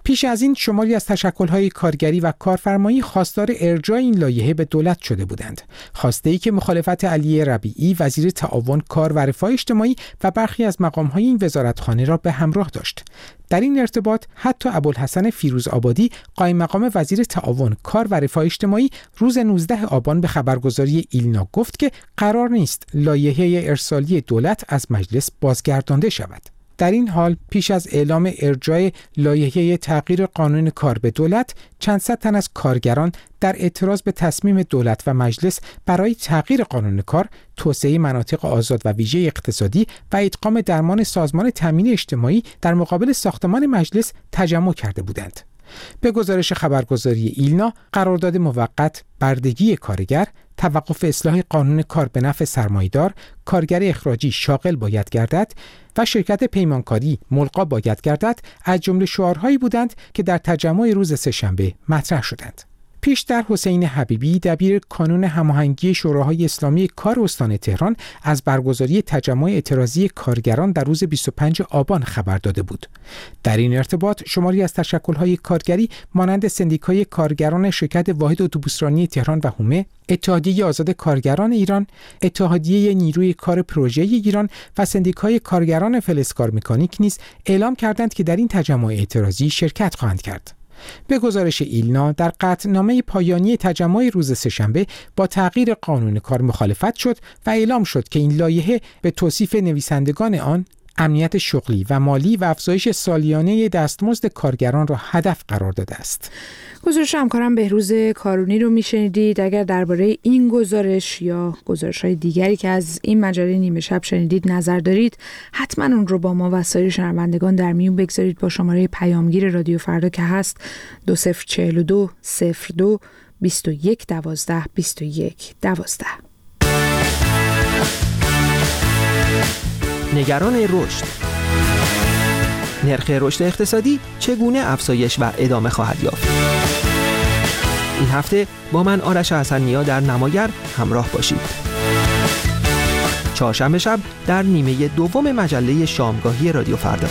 پیش از این شماری از تشکل‌های کارگری و کارفرمایی خواستار ارجاع این لایحه به دولت شده بودند. خواسته‌ای که مخالفت علی ربیعی وزیر تعاون، کار و رفاه اجتماعی و برخی از مقام‌های این وزارتخانه را به همراه داشت. در این ارتباط حتی ابوالحسن فیروزآبادی قائم مقام وزیر تعاون، کار و رفاه اجتماعی روز نوزدهم آبان به خبرگزاری ایلنا گفت که قرار نیست لایحه ارسالی دولت از مجلس بازگردانده شود. در این حال پیش از اعلام ارجاع لایحه تغییر قانون کار به دولت، چند صد تن از کارگران در اعتراض به تصمیم دولت و مجلس برای تغییر قانون کار، توسعه مناطق آزاد و ویژه اقتصادی و ادغام درمان سازمان تامین اجتماعی در مقابل ساختمان مجلس تجمع کرده بودند. به گزارش خبرگزاری ایلنا، قرارداد موقت، بردگی کارگر، توقف اصلاح قانون کار به نفع سرمایه‌دار، کارگر اخراجی شاغل باید گردد و شرکت پیمانکاری ملغا باید گردد از جمله شعارهایی بودند که در تجمع روز سه‌شنبه مطرح شدند. پیشتر حسین حبیبی دبیر کانون هماهنگی شوراهای اسلامی کار استان تهران از برگزاری تجمع اعتراضی کارگران در روز بیست و پنجم آبان خبر داده بود. در این ارتباط شماری از تشکل‌های کارگری مانند سندیکای کارگران شرکت واحد اتوبوسرانی تهران و هومه، اتحادیه آزاد کارگران ایران، اتحادیه نیروی کار پروژه ایران و سندیکای کارگران فلزکار مکانیک نیز اعلام کردند که در این تجمع اعتراضی شرکت خواهند کرد. به گزارش ایلنا، در قطعنامه پایانی تجمع روز سه‌شنبه با تغییر قانون کار مخالفت شد و اعلام شد که این لایحه به توصیف نویسندگان آن امنیت شغلی و مالی و افزایش سالیانه دستمزد کارگران را هدف قرار داده است. گزارش همکارم بهروز کارونی رو میشنیدید. اگر درباره این گزارش یا گزارش‌های دیگری که از این مجله نیمه شب شنیدید نظر دارید، حتما اون رو با ما و سایر شنوندگان در میون بگذارید با شماره پیامگیر رادیو فردا که هست دو صفر چهل و دو صفر دو بیست و یک دوازده بیست و یک دوازده. نگران رشد. نرخ رشد اقتصادی چگونه افزایش و ادامه خواهد یافت؟ این هفته با من آرش حسن‌نیا در نماگر همراه باشید. چهارشنبه شب در نیمه دوم مجله شامگاهی رادیو فردا.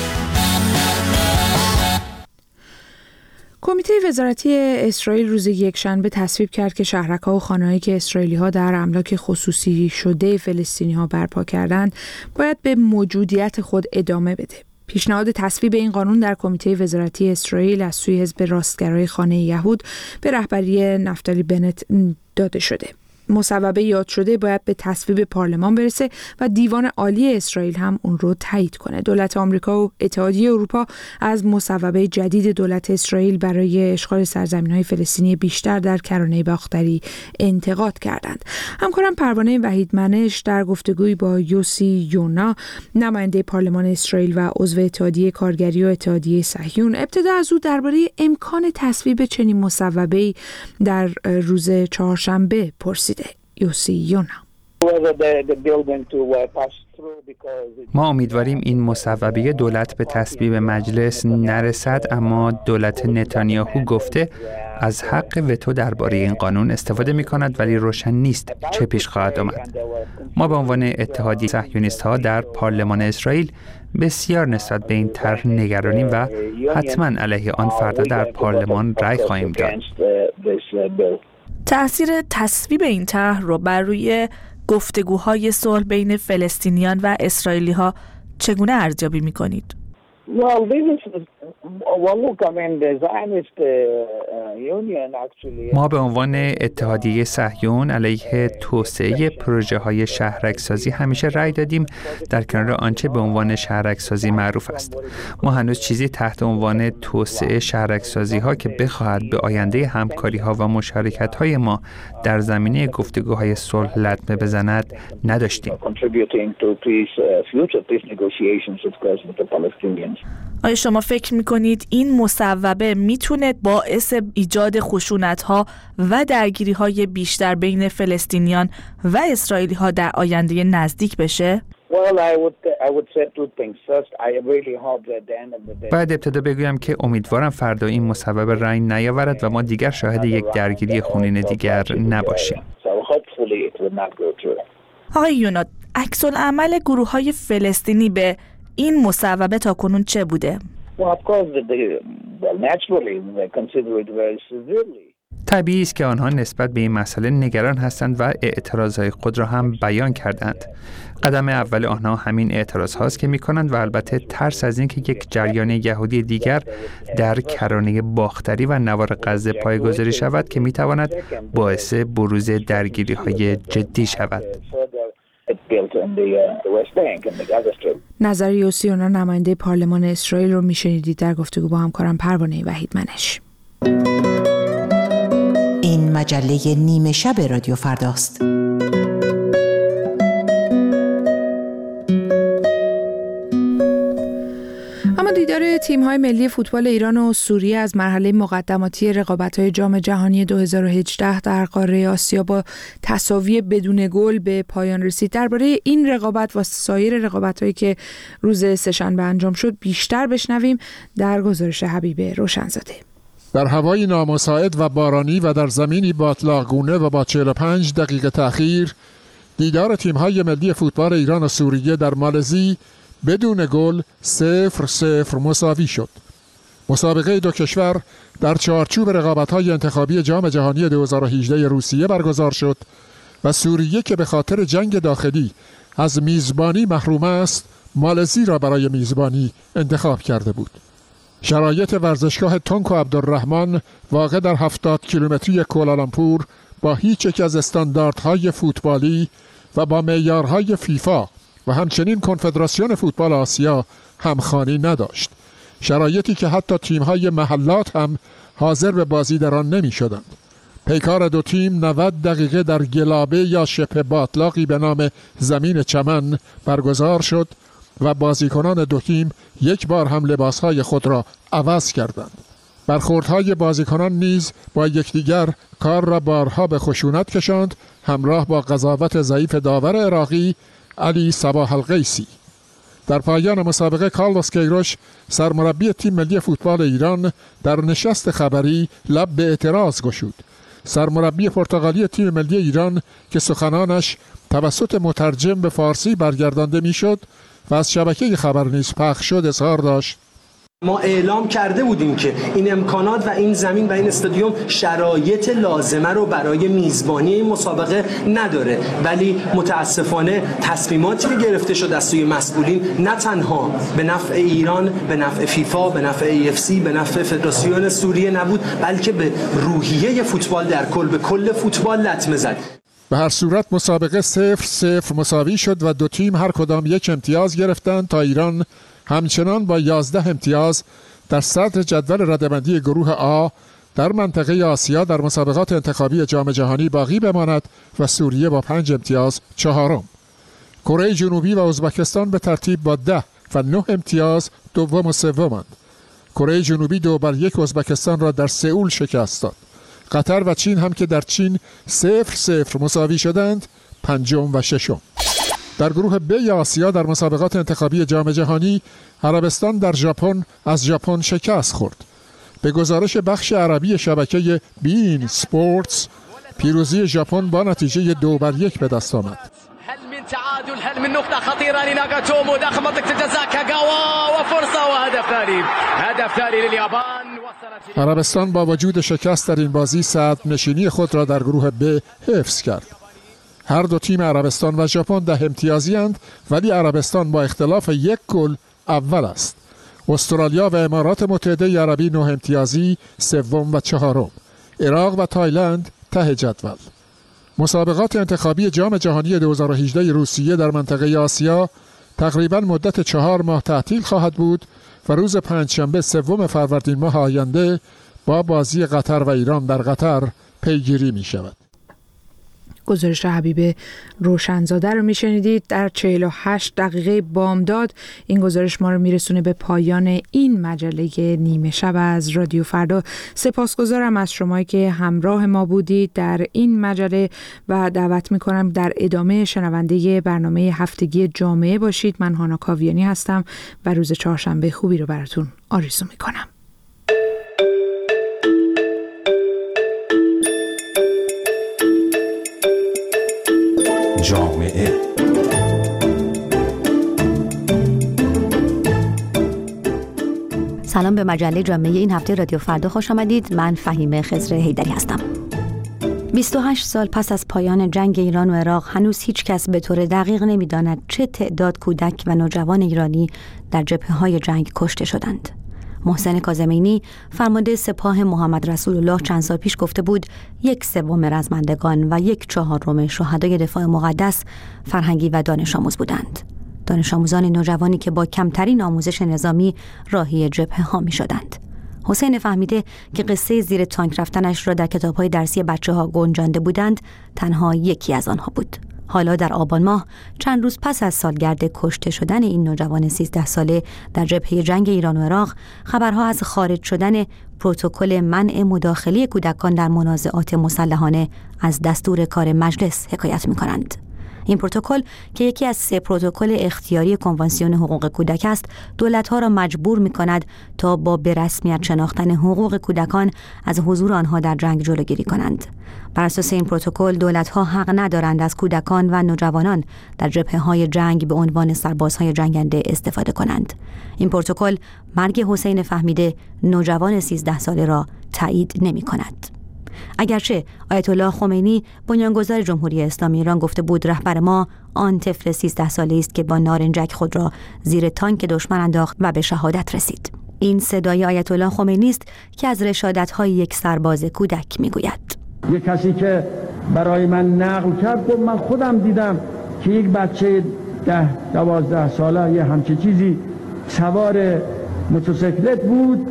کمیته وزارتی اسرائیل روز یکشنبه تصویب کرد که شهرک‌ها و خانه‌هایی که اسرائیلی‌ها در املاک خصوصی شده فلسطینی‌ها برپا کردند باید به موجودیت خود ادامه بده. پیشنهاد تصویب این قانون در کمیته وزارتی اسرائیل از سوی حزب راستگرای خانه یهود به رهبری نفتالی بنت داده شده. مصوبه یاد شده باید به تصویب پارلمان برسه و دیوان عالی اسرائیل هم اون رو تایید کنه. دولت آمریکا و اتحادیه اروپا از مصوبه جدید دولت اسرائیل برای اشغال سرزمین‌های فلسطینی بیشتر در کرانه باختری انتقاد کردند. همکارم پروانه وحیدمنش در گفتگوی با یوسی یونا، نماینده پارلمان اسرائیل و عضو اتحادیه کارگری و اتحادیه صهیون، ابتدا از او درباره امکان تصویب چنین مصوبه‌ای در روز چهارشنبه پرسید. ما امیدواریم این مصوبه دولت به تصویب مجلس نرسد، اما دولت نتانیاهو گفته از حق وتو درباره این قانون استفاده می کند، ولی روشن نیست چه پیش خواهد آمد. ما به عنوان اتحادیه صهیونیست ها در پارلمان اسرائیل بسیار نسبت به این طرح نگرانیم و حتما علیه آن فردا در پارلمان رأی خواهیم داد. تأثیر تصویب این طرح رو بر روی گفتگوهای صلح بین فلسطینیان و اسرائیلی‌ها چگونه ارزیابی می‌کنید؟ ما به عنوان اتحادیه صهیون علیه توسعه پروژه های شهرک‌سازی همیشه رأی دادیم، در کنار آنچه به عنوان شهرک‌سازی معروف است. ما هنوز چیزی تحت عنوان توسعه شهرک‌سازی ها که بخواهد به آینده همکاری ها و مشارکت های ما در زمینه گفتگوهای صلح لطمه بزند نداشتیم. آیا شما فکر میکنید این مصوبه میتونه باعث ایجاد خشونت‌ها و درگیری‌های بیشتر بین فلسطینیان و اسرائیلی‌ها در آینده نزدیک بشه؟ باید ابتدا بگویم که امیدوارم فردا این مصوبه رأی نیاورد و ما دیگر شاهد یک درگیری خونین دیگر نباشیم. آقای یونا، عکس‌العمل گروه‌های فلسطینی به این مصوبه تاکنون چه بوده؟ well, naturally they consider it very severely. طبیعی است که آنها نسبت به این مسئله نگران هستند و اعتراضهای خود را هم بیان کردند. قدم اول آنها همین اعتراض هاست که می کنند و البته ترس از اینکه یک جریان یهودی دیگر در کرانه باختری و نوار غزه پایگذاری شود که می تواند باعث بروز درگیری های جدی شود. نظر یوسیونا نماینده پارلمان اسرائیل رو میشنیدید در گفتگو با همکارم پروانه وحید منش. این مجله نیمه شب رادیو فرداست. اما دیدار تیم‌های ملی فوتبال ایران و سوریه از مرحله مقدماتی رقابت‌های جام جهانی دو هزار و هجده در قاره آسیا با تساوی بدون گل به پایان رسید. درباره این رقابت و سایر رقابت‌هایی که روز سه‌شنبه انجام شد بیشتر بشنویم در گزارش حبیب روشنزاده. در هوای نامساعد و بارانی و در زمینی باتلاق‌گونه و با چهل و پنج دقیقه تأخیر دیدار تیم‌های ملی فوتبال ایران و سوریه در مالزی بدون گل صفر صفر مساوی شد. مسابقه دو کشور در چارچوب رقابت‌های انتخابی جام جهانی دو هزار و هجده روسیه برگزار شد و سوریه که به خاطر جنگ داخلی از میزبانی محروم است، مالزی را برای میزبانی انتخاب کرده بود. شرایط ورزشگاه تونکو عبدالرحمن واقع در هفتاد کیلومتری کوالالامپور با هیچ یک از استانداردهای فوتبالی و با معیارهای فیفا و همچنین کنفدراسیون فوتبال آسیا همخوانی نداشت. شرایطی که حتی تیم‌های محلات هم حاضر به بازی در آن نمی شدند. پیکار دو تیم نود دقیقه در گلابه یا شبه باطلاقی به نام زمین چمن برگزار شد و بازیکنان دو تیم یک بار هم لباسهای خود را عوض کردند. برخوردهای بازیکنان نیز با یکدیگر کار را بارها به خشونت کشاند، همراه با قضاوت ضعیف داور عراقی علی صباح القیسی. در پایان مسابقه کارلوس کیروش سرمربی تیم ملی فوتبال ایران در نشست خبری لب به اعتراض گشود. سرمربی پرتغالی تیم ملی ایران که سخنانش توسط مترجم به فارسی برگردانده میشد و از شبکه خبر نیز پخش شد اظهار داشت: ما اعلام کرده بودیم که این امکانات و این زمین و این استادیوم شرایط لازمه رو برای میزبانی این مسابقه نداره، ولی متاسفانه تصمیماتی که گرفته شد از سوی مسئولین نه تنها به نفع ایران، به نفع فیفا، به نفع ای اف سی، به نفع فدراسیون سوریه نبود، بلکه به روحیه فوتبال در کل، به کل فوتبال لطمه زد. به هر صورت مسابقه صفر صفر مساوی شد و دو تیم هر کدام یک امتیاز گرفتند تا ایران همچنان با یازده امتیاز در صدر جدول رده‌بندی گروه آ در منطقه آسیا در مسابقات انتخابی جام جهانی باقی بماند و سوریه با پنج امتیاز چهارم. کره جنوبی و ازبکستان به ترتیب با ده و نه امتیاز دوم و سومند. کره جنوبی دو بر یک ازبکستان را در سئول شکست داد. قطر و چین هم که در چین صفر صفر مساوی شدند پنجم و ششم. در گروه ب آسیا در مسابقات انتخابی جام جهانی عربستان در ژاپن از ژاپن شکست خورد. به گزارش بخش عربی شبکه بین سپورتس پیروزی ژاپن با نتیجه دو بر یک به دست آمد. هل من تعادل، هل من نقطة خطيرة لناغاتومو داخل منطقة الجزاء كاغاوا وفرصة وهدف ثاني، هدف ثاني لليابان. عربستان با وجود شکست در این بازی صدر نشینی خود را در گروه ب حفظ کرد. هر دو تیم عربستان و ژاپن ده امتیازی اند، ولی عربستان با اختلاف یک گل اول است. استرالیا و امارات متحده عربی نه امتیازی سوم و چهارم. عراق و تایلند ته جدول. مسابقات انتخابی جام جهانی دو هزار و هجده روسیه در منطقه آسیا تقریبا مدت چهار ماه تعطیل خواهد بود و روز پنجشنبه سوم فروردین ماه آینده با بازی قطر و ایران در قطر پیگیری می شود. گزارش حبیب روشنزاده رو میشنیدید. در چهل و هشت دقیقه بامداد این گزارش ما رو میرسونه به پایان این مجله نیمه شب از رادیو فردا. سپاسگزارم از شمایی که همراه ما بودید در این مجله و دعوت میکنم در ادامه شنونده برنامه هفتگی جامعه باشید. من هانا کاویانی هستم و روز چهارشنبه خوبی رو براتون آرزو میکنم. جامعه سلام به مجله جامعه این هفته رادیو فردا خوش آمدید. من فهیمه خضر حیدری هستم. بیست و هشت سال پس از پایان جنگ ایران و عراق هنوز هیچ کس به طور دقیق نمی‌داند چه تعداد کودک و نوجوان ایرانی در جبهه‌های جنگ کشته شدند. محسن کاظمینی فرمانده سپاه محمد رسول الله چند سال پیش گفته بود یک سوم رزمندگان و یک چهارم شهدای دفاع مقدس فرهنگی و دانش آموز بودند. دانش آموزان نوجوانی که با کمترین آموزش نظامی راهی جبهه ها می شدند. حسین فهمیده که قصه زیر تانک رفتنش را در کتاب‌های درسی بچه‌ها گنجانده بودند، تنها یکی از آنها بود. حالا در آبان ماه چند روز پس از سالگرد کشته شدن این نوجوان سیزده ساله در جبهه جنگ ایران و عراق، خبرها از خارج شدن پروتکل منع مداخله کودکان در منازعات مسلحانه از دستور کار مجلس حکایت می‌کنند. این پروتکل که یکی از سه پروتکل اختیاری کنوانسیون حقوق کودک است، دولت‌ها را مجبور می‌کند تا با به رسمیت شناختن حقوق کودکان از حضور آنها در جنگ جلوگیری کنند. بر اساس این پروتکل دولت‌ها حق ندارند از کودکان و نوجوانان در جبهه‌های جنگ به عنوان سربازهای جنگنده استفاده کنند. این پروتکل مرگ حسین فهمیده نوجوان سیزده ساله را تایید نمی‌کند. اگرچه آیت الله خمینی بنیانگذار جمهوری اسلامی ایران گفته بود رهبر ما آن طفل سیزده ساله است که با نارنجک خود را زیر تانک دشمن انداخت و به شهادت رسید. این صدای آیت الله خمینی است که از رشادت‌های یک سرباز کودک میگوید. یک کسی که برای من نقل کرد گفت من خودم دیدم که یک بچه ده دوازده ساله یه همچه چیزی سوار موتورسیکلت بود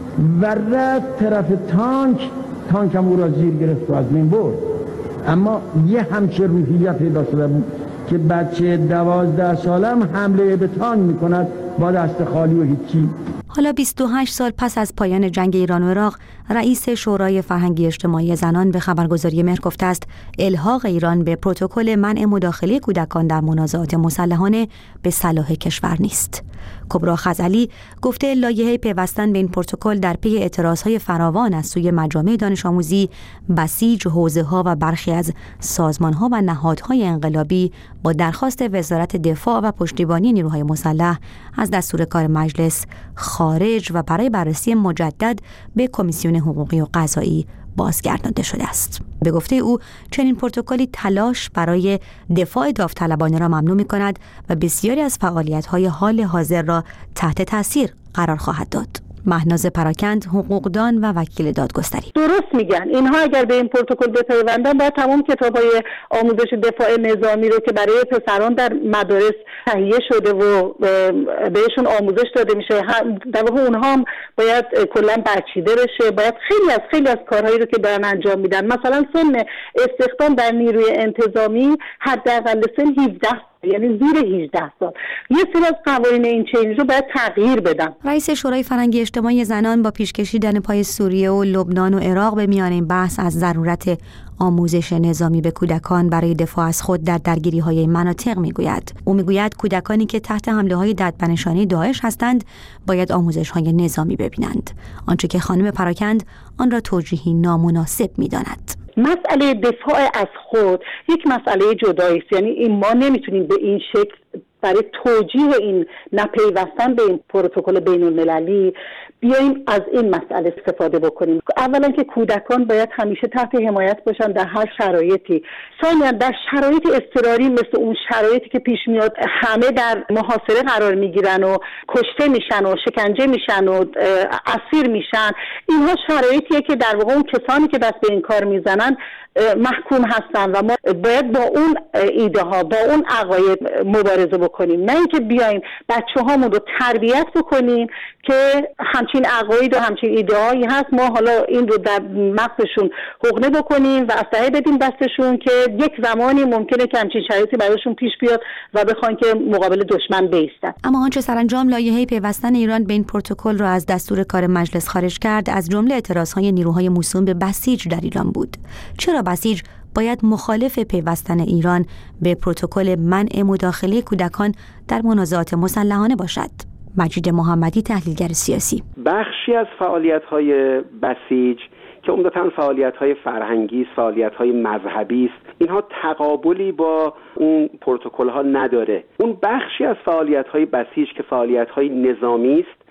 و رفت طرف تانک، تانک هم او را زیر گرفت و از بین برد. اما یه همچه روحیت پیدا شده بود که بچه دوازده ساله هم حمله به تانک میکند با دست خالی و هیچی. حالا بیست و هشت سال پس از پایان جنگ ایران و عراق، رئیس شورای فرهنگی اجتماعی زنان به خبرگزاری مهر گفته است الحاق ایران به پروتکل منع مداخله کودکان در منازعات مسلحانه به صلاح کشور نیست. کبرا خزعلی گفته لایحه پیوستن به این پروتکل در پی اعتراضهای فراوان از سوی مجامع دانش آموزی، بسیج حوزه‌ها و برخی از سازمان‌ها و نهادهای انقلابی با درخواست وزارت دفاع و پشتیبانی نیروهای مسلح از دستور کار مجلس خارج و برای بررسی مجدد به کمیسیون حقوقی و قضایی بازگردانده شده است. به گفته او چنین پروتکلی تلاش برای دفاع داوطلبانه را ممنوع می‌کند و بسیاری از فعالیت‌های حال حاضر را تحت تاثیر قرار خواهد داد. مهناز پراکند، حقوقدان و وکیل دادگستری: درست میگن اینها اگر به این پروتکل بپیوندن باید تمام کتاب‌های آموزش دفاع نظامی رو که برای پسران در مدارس تهیه شده و بهشون آموزش داده میشه، در واقع اونها هم باید کلا برچیده بشه. باید خیلی از خیلی از کارهایی رو که دارن انجام میدن، مثلا سن استخدام در نیروی انتظامی حداقل سن هفده، یعنی زیر هجده سال. یه سری از قوانین این چنین رو باید تغییر بدن. رئیس شورای فرهنگی اجتماعی زنان با پیش کشیدن پای سوریه و لبنان و عراق به میان این بحث از ضرورت آموزش نظامی به کودکان برای دفاع از خود در درگیری‌های این مناطق میگوید. او میگوید کودکانی که تحت حمله‌های ددبنشانی داعش هستند باید آموزش‌های نظامی ببینند. آنچه که خانم پراکند آن را توجیهی نامناسب می‌داند. مسئله دفاع از خود یک مسئله جدایی است. یعنی این ما نمیتونیم به این شکل برای توجیه این نپیوستن به این پروتکل بین المللی بیاییم از این مسئله استفاده بکنیم. اولا که کودکان باید همیشه تحت حمایت باشن در هر شرایطی. ثانیا در شرایط اضطراری مثل اون شرایطی که پیش میاد همه در محاصره قرار میگیرن و کشته میشن و شکنجه میشن و اسیر میشن، اینها شرایطیه که در واقع اون کسانی که دست به این کار میزنن محکوم هستن و ما باید با اون ایده ها با اون عقاید مبارزه بکنیم، نه اینکه بیایم بچه هامون رو تربیت بکنیم که همچین عقاید و همچین ایده هایی هست، ما حالا این رو در مغزشون حقنه بکنیم و اسلحه بدیم دستشون که یک زمانی ممکنه که همچین شرایطی براشون پیش بیاد و بخوان که مقابل دشمن بایستن. اما آنچه سرانجام لایحه پیوستن ایران به این پروتکل را از دستور کار مجلس خارج کرد از جمله اعتراضهای نیروهای موسوم به بسیج در ایران بود. چرا بسیج باید مخالف پیوستن ایران به پروتکل منع مداخله کودکان در منازعات مسلحانه باشد؟ مجید محمدی، تحلیلگر سیاسی: بخشی از فعالیت‌های بسیج که عمدتاً فعالیت‌های فرهنگی است، فعالیت‌های مذهبی است، اینها تقابلی با اون پروتکل‌ها نداره. اون بخشی از فعالیت‌های بسیج که فعالیت‌های نظامی است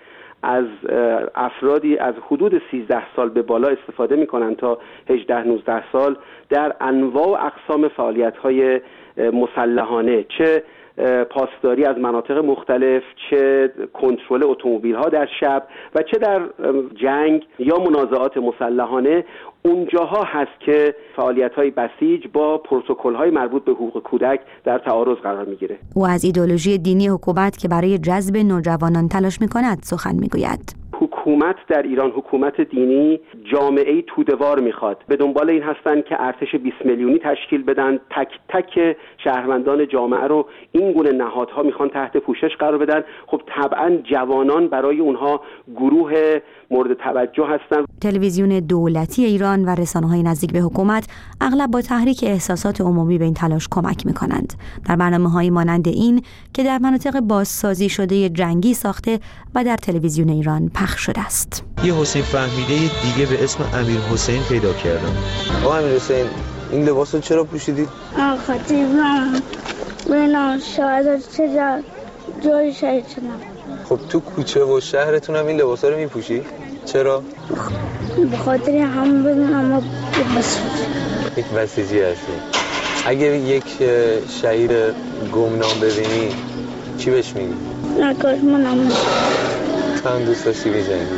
از افرادی از حدود سیزده سال به بالا استفاده میکنن تا هجده نوزده سال در انواع و اقسام فعالیت‌های مسلحانه، چه پاسداری از مناطق مختلف، چه کنترل اتومبیل‌ها در شب و چه در جنگ یا منازعات مسلحانه. اونجاها هست که فعالیت‌های بسیج با پروتکل‌های مربوط به حقوق کودک در تعارض قرار می‌گیره. او از ایدئولوژی دینی حکومت که برای جذب نوجوانان تلاش می‌کند سخن می‌گوید. حکومت در ایران، حکومت دینی، جامعه‌ای توده‌وار میخواد. به دنبال این هستن که ارتش بیست میلیونی تشکیل بدن، تک تک شهروندان جامعه رو این گونه نهادها میخوان تحت پوشش قرار بدن. خب طبعا جوانان برای اونها گروه مورد توجه هستن. تلویزیون دولتی ایران و رسانه‌های نزدیک به حکومت اغلب با تحریک احساسات عمومی به این تلاش کمک میکنند. در برنامه‌های مانند این که در مناطق بازسازی شده جنگی ساخته و در تلویزیون ایران پخش شده است. یه حسین فهمیده دیگه به اسم امیر حسین پیدا کردم. آقا امیر حسین، این لباسو چرا پوشیدید؟ آقا دیوان بنا شاید چرا جای شاید شدم. خب تو کوچه و شهرتون هم این لباسا رو میپوشی؟ چرا؟ به خاطر هم بدونم بس یک بسیجی هستی. اگه یک شهید گمنام ببینی چی بهش میگی؟ نکاش منم تو هم دوست داشتی بجنگی؟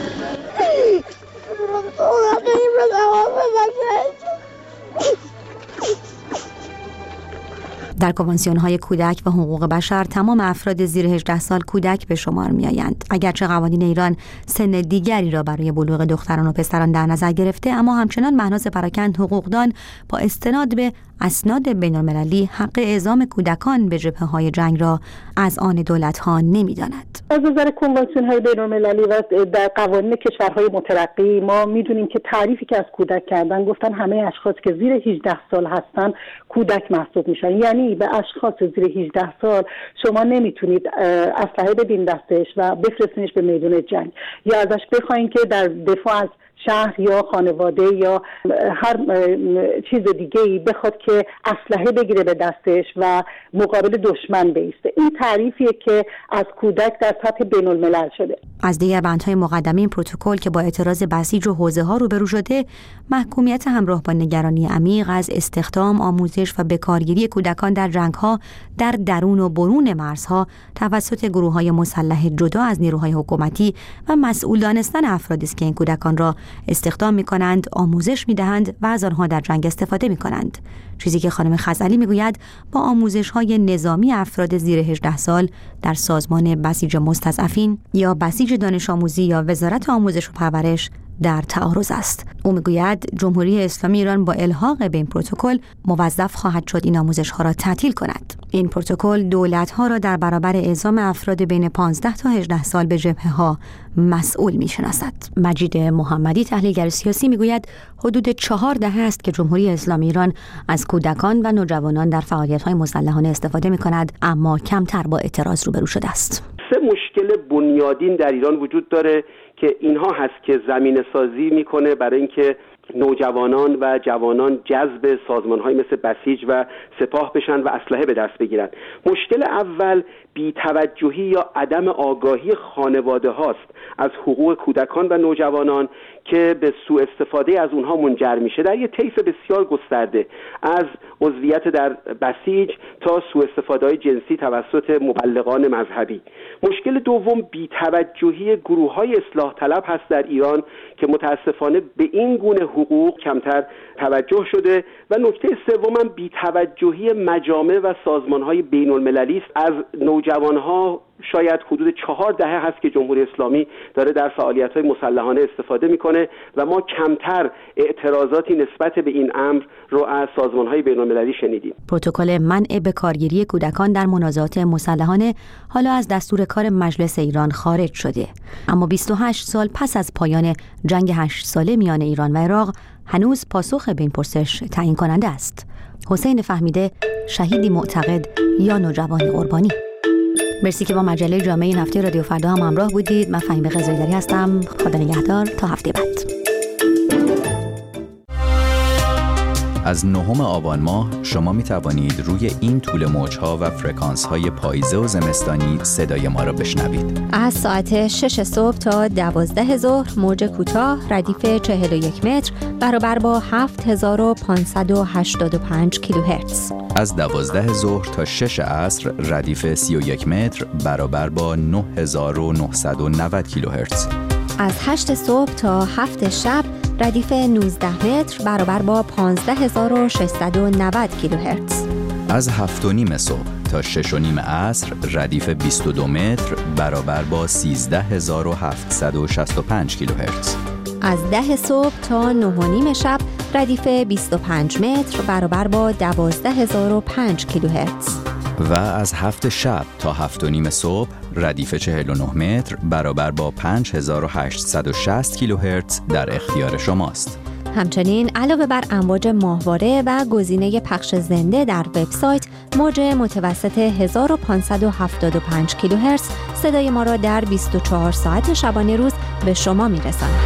در کنوانسیون‌های کودک و حقوق بشر تمام افراد زیر هجده سال کودک به شمار می‌آیند. اگرچه قوانین ایران سن دیگری را برای بلوغ دختران و پسران در نظر گرفته، اما همچنان مهناز پراکند حقوقدان با استناد به اسناد بین‌المللی حق اعزام کودکان به جبهه‌های جنگ را از آن دولت‌ها نمی‌داند. از نظر کنوانسیون‌های بین‌المللی و در قوانین کشورهای مترقی ما می‌دونیم که تعریفی که از کودک کردن گفتن همه اشخاص که زیر هجده سال هستن کودک محسوب میشن. یعنی به اشخاص زیر هجده سال شما نمیتونید اسلحه بدین دستش و بفرستینش به میدان جنگ یا ازش بخواین که در دفاع از شهر یا خانواده یا هر چیز دیگه ای بخواد که اسلحه بگیره به دستش و مقابل دشمن بایسته. این تعریفیه که از کودک در سطح بین الملل شده. از دیگر بندهای مقدمه این پروتکل که با اعتراض بسیج و حوزه ها روبرو شده، محکومیت همراه با نگرانی عمیق از استخدام، آموزش و بکارگیری کودکان در جنگ‌ها در درون و برون مرزها توسط گروه‌های مسلح جدا از نیروهای حکومتی و مسئول دانستن افرادی است که این کودکان را استخدام می‌کنند، آموزش می‌دهند و از آنها در جنگ استفاده می‌کنند. چیزی که خانم خزعلی می‌گوید با آموزش‌های نظامی افراد زیر هجده سال در سازمان بسیج مستضعفین یا بسیج دانش آموزی یا وزارت آموزش و پرورش در تعارض است. او میگوید جمهوری اسلامی ایران با الحاق به این پروتکل موظف خواهد شد این آموزش‌ها را تعطیل کند. این پروتکل دولت‌ها را در برابر اعزام افراد بین پانزده تا هجده سال به جبهه‌ها مسئول می‌شناسد. مجید محمدی تحلیلگر سیاسی میگوید حدود چهار دهه است که جمهوری اسلامی ایران از کودکان و نوجوانان در فعالیت‌های مسلحانه استفاده می‌کند، اما کمتر با اعتراض روبرو شده است. سه مشکل بنیادین در ایران وجود داره که اینها هست که زمینه سازی میکنه برای اینکه نوجوانان و جوانان جذب سازمان‌های مثل بسیج و سپاه بشن و اسلحه به دست بگیرن. مشکل اول بی‌توجهی یا عدم آگاهی خانواده هاست از حقوق کودکان و نوجوانان که به سوء استفاده از اونها منجر میشه در یه طیف بسیار گسترده، از عضویت در بسیج تا سوء استفاده‌های جنسی توسط مبلغان مذهبی. مشکل دوم بی‌توجهی گروه‌های اصلاح طلب هست در ایران که متاسفانه به این گونه حقوق کمتر توجه شده و نکته سوم بی‌توجهی مجامع و سازمان‌های بین‌المللی است. از نوجوان‌ها شاید حدود چهار دهه هست که جمهوری اسلامی داره در فعالیت‌های مسلحانه استفاده میکنه و ما کمتر اعتراضاتی نسبت به این امر رو از سازمان‌های بین‌المللی شنیدیم. پروتکل منع بکارگیری کودکان در منازعات مسلحانه حالا از دستور کار مجلس ایران خارج شده، اما بیست و هشت سال پس از پایان جنگ هشت ساله میان ایران و عراق هنوز پاسخ به این پرسش تعیین کننده است. حسین فهمیده، شهیدی معتقد یا نوجوانی قربانی؟ مرسی که با مجله جامعه این هفته رادیو فردا هم همراه بودید. من فهیمه قزویدری هستم. خدا نگهدار تا هفته بعد. از نهم آبان ماه شما می توانید روی این طول موج‌ها و فرکانس‌های پاییزه و زمستانی صدای ما را بشنوید. از ساعت شش صبح تا دوازده ظهر موج کوتاه ردیف چهل و یک متر برابر با هفت هزار و پانصد و هشتاد و پنج کیلوهرتز. از دوازده ظهر تا شش عصر ردیف سی و یک متر برابر با نه هزار و نهصد و نود کیلوهرتز. از هشت صبح تا هفت شب ردیف نوزده متر برابر با پانزده هزار و ششصد و نود کیلوهرتز. از هفت و نیم صبح تا شش و نیم عصر ردیف بیست و دو متر برابر با سیزده هزار و هفتصد و شصت و پنج کیلوهرتز. از ده صبح تا نه و نیم شب ردیف بیست و پنج متر برابر با دوازده هزار و پنج کیلوهرتز. و از هفت شب تا هفت و نیم صبح ردیف چهل و نه متر برابر با پنج هزار و هشتصد و شصت کیلوهرتز در اختیار شماست. همچنین علاوه بر امواج ماهواره و گزینه پخش زنده در وبسایت، موج متوسط هزار و پانصد و هفتاد و پنج کیلوهرتز صدای ما را در بیست و چهار ساعت شبانه روز به شما میرساند.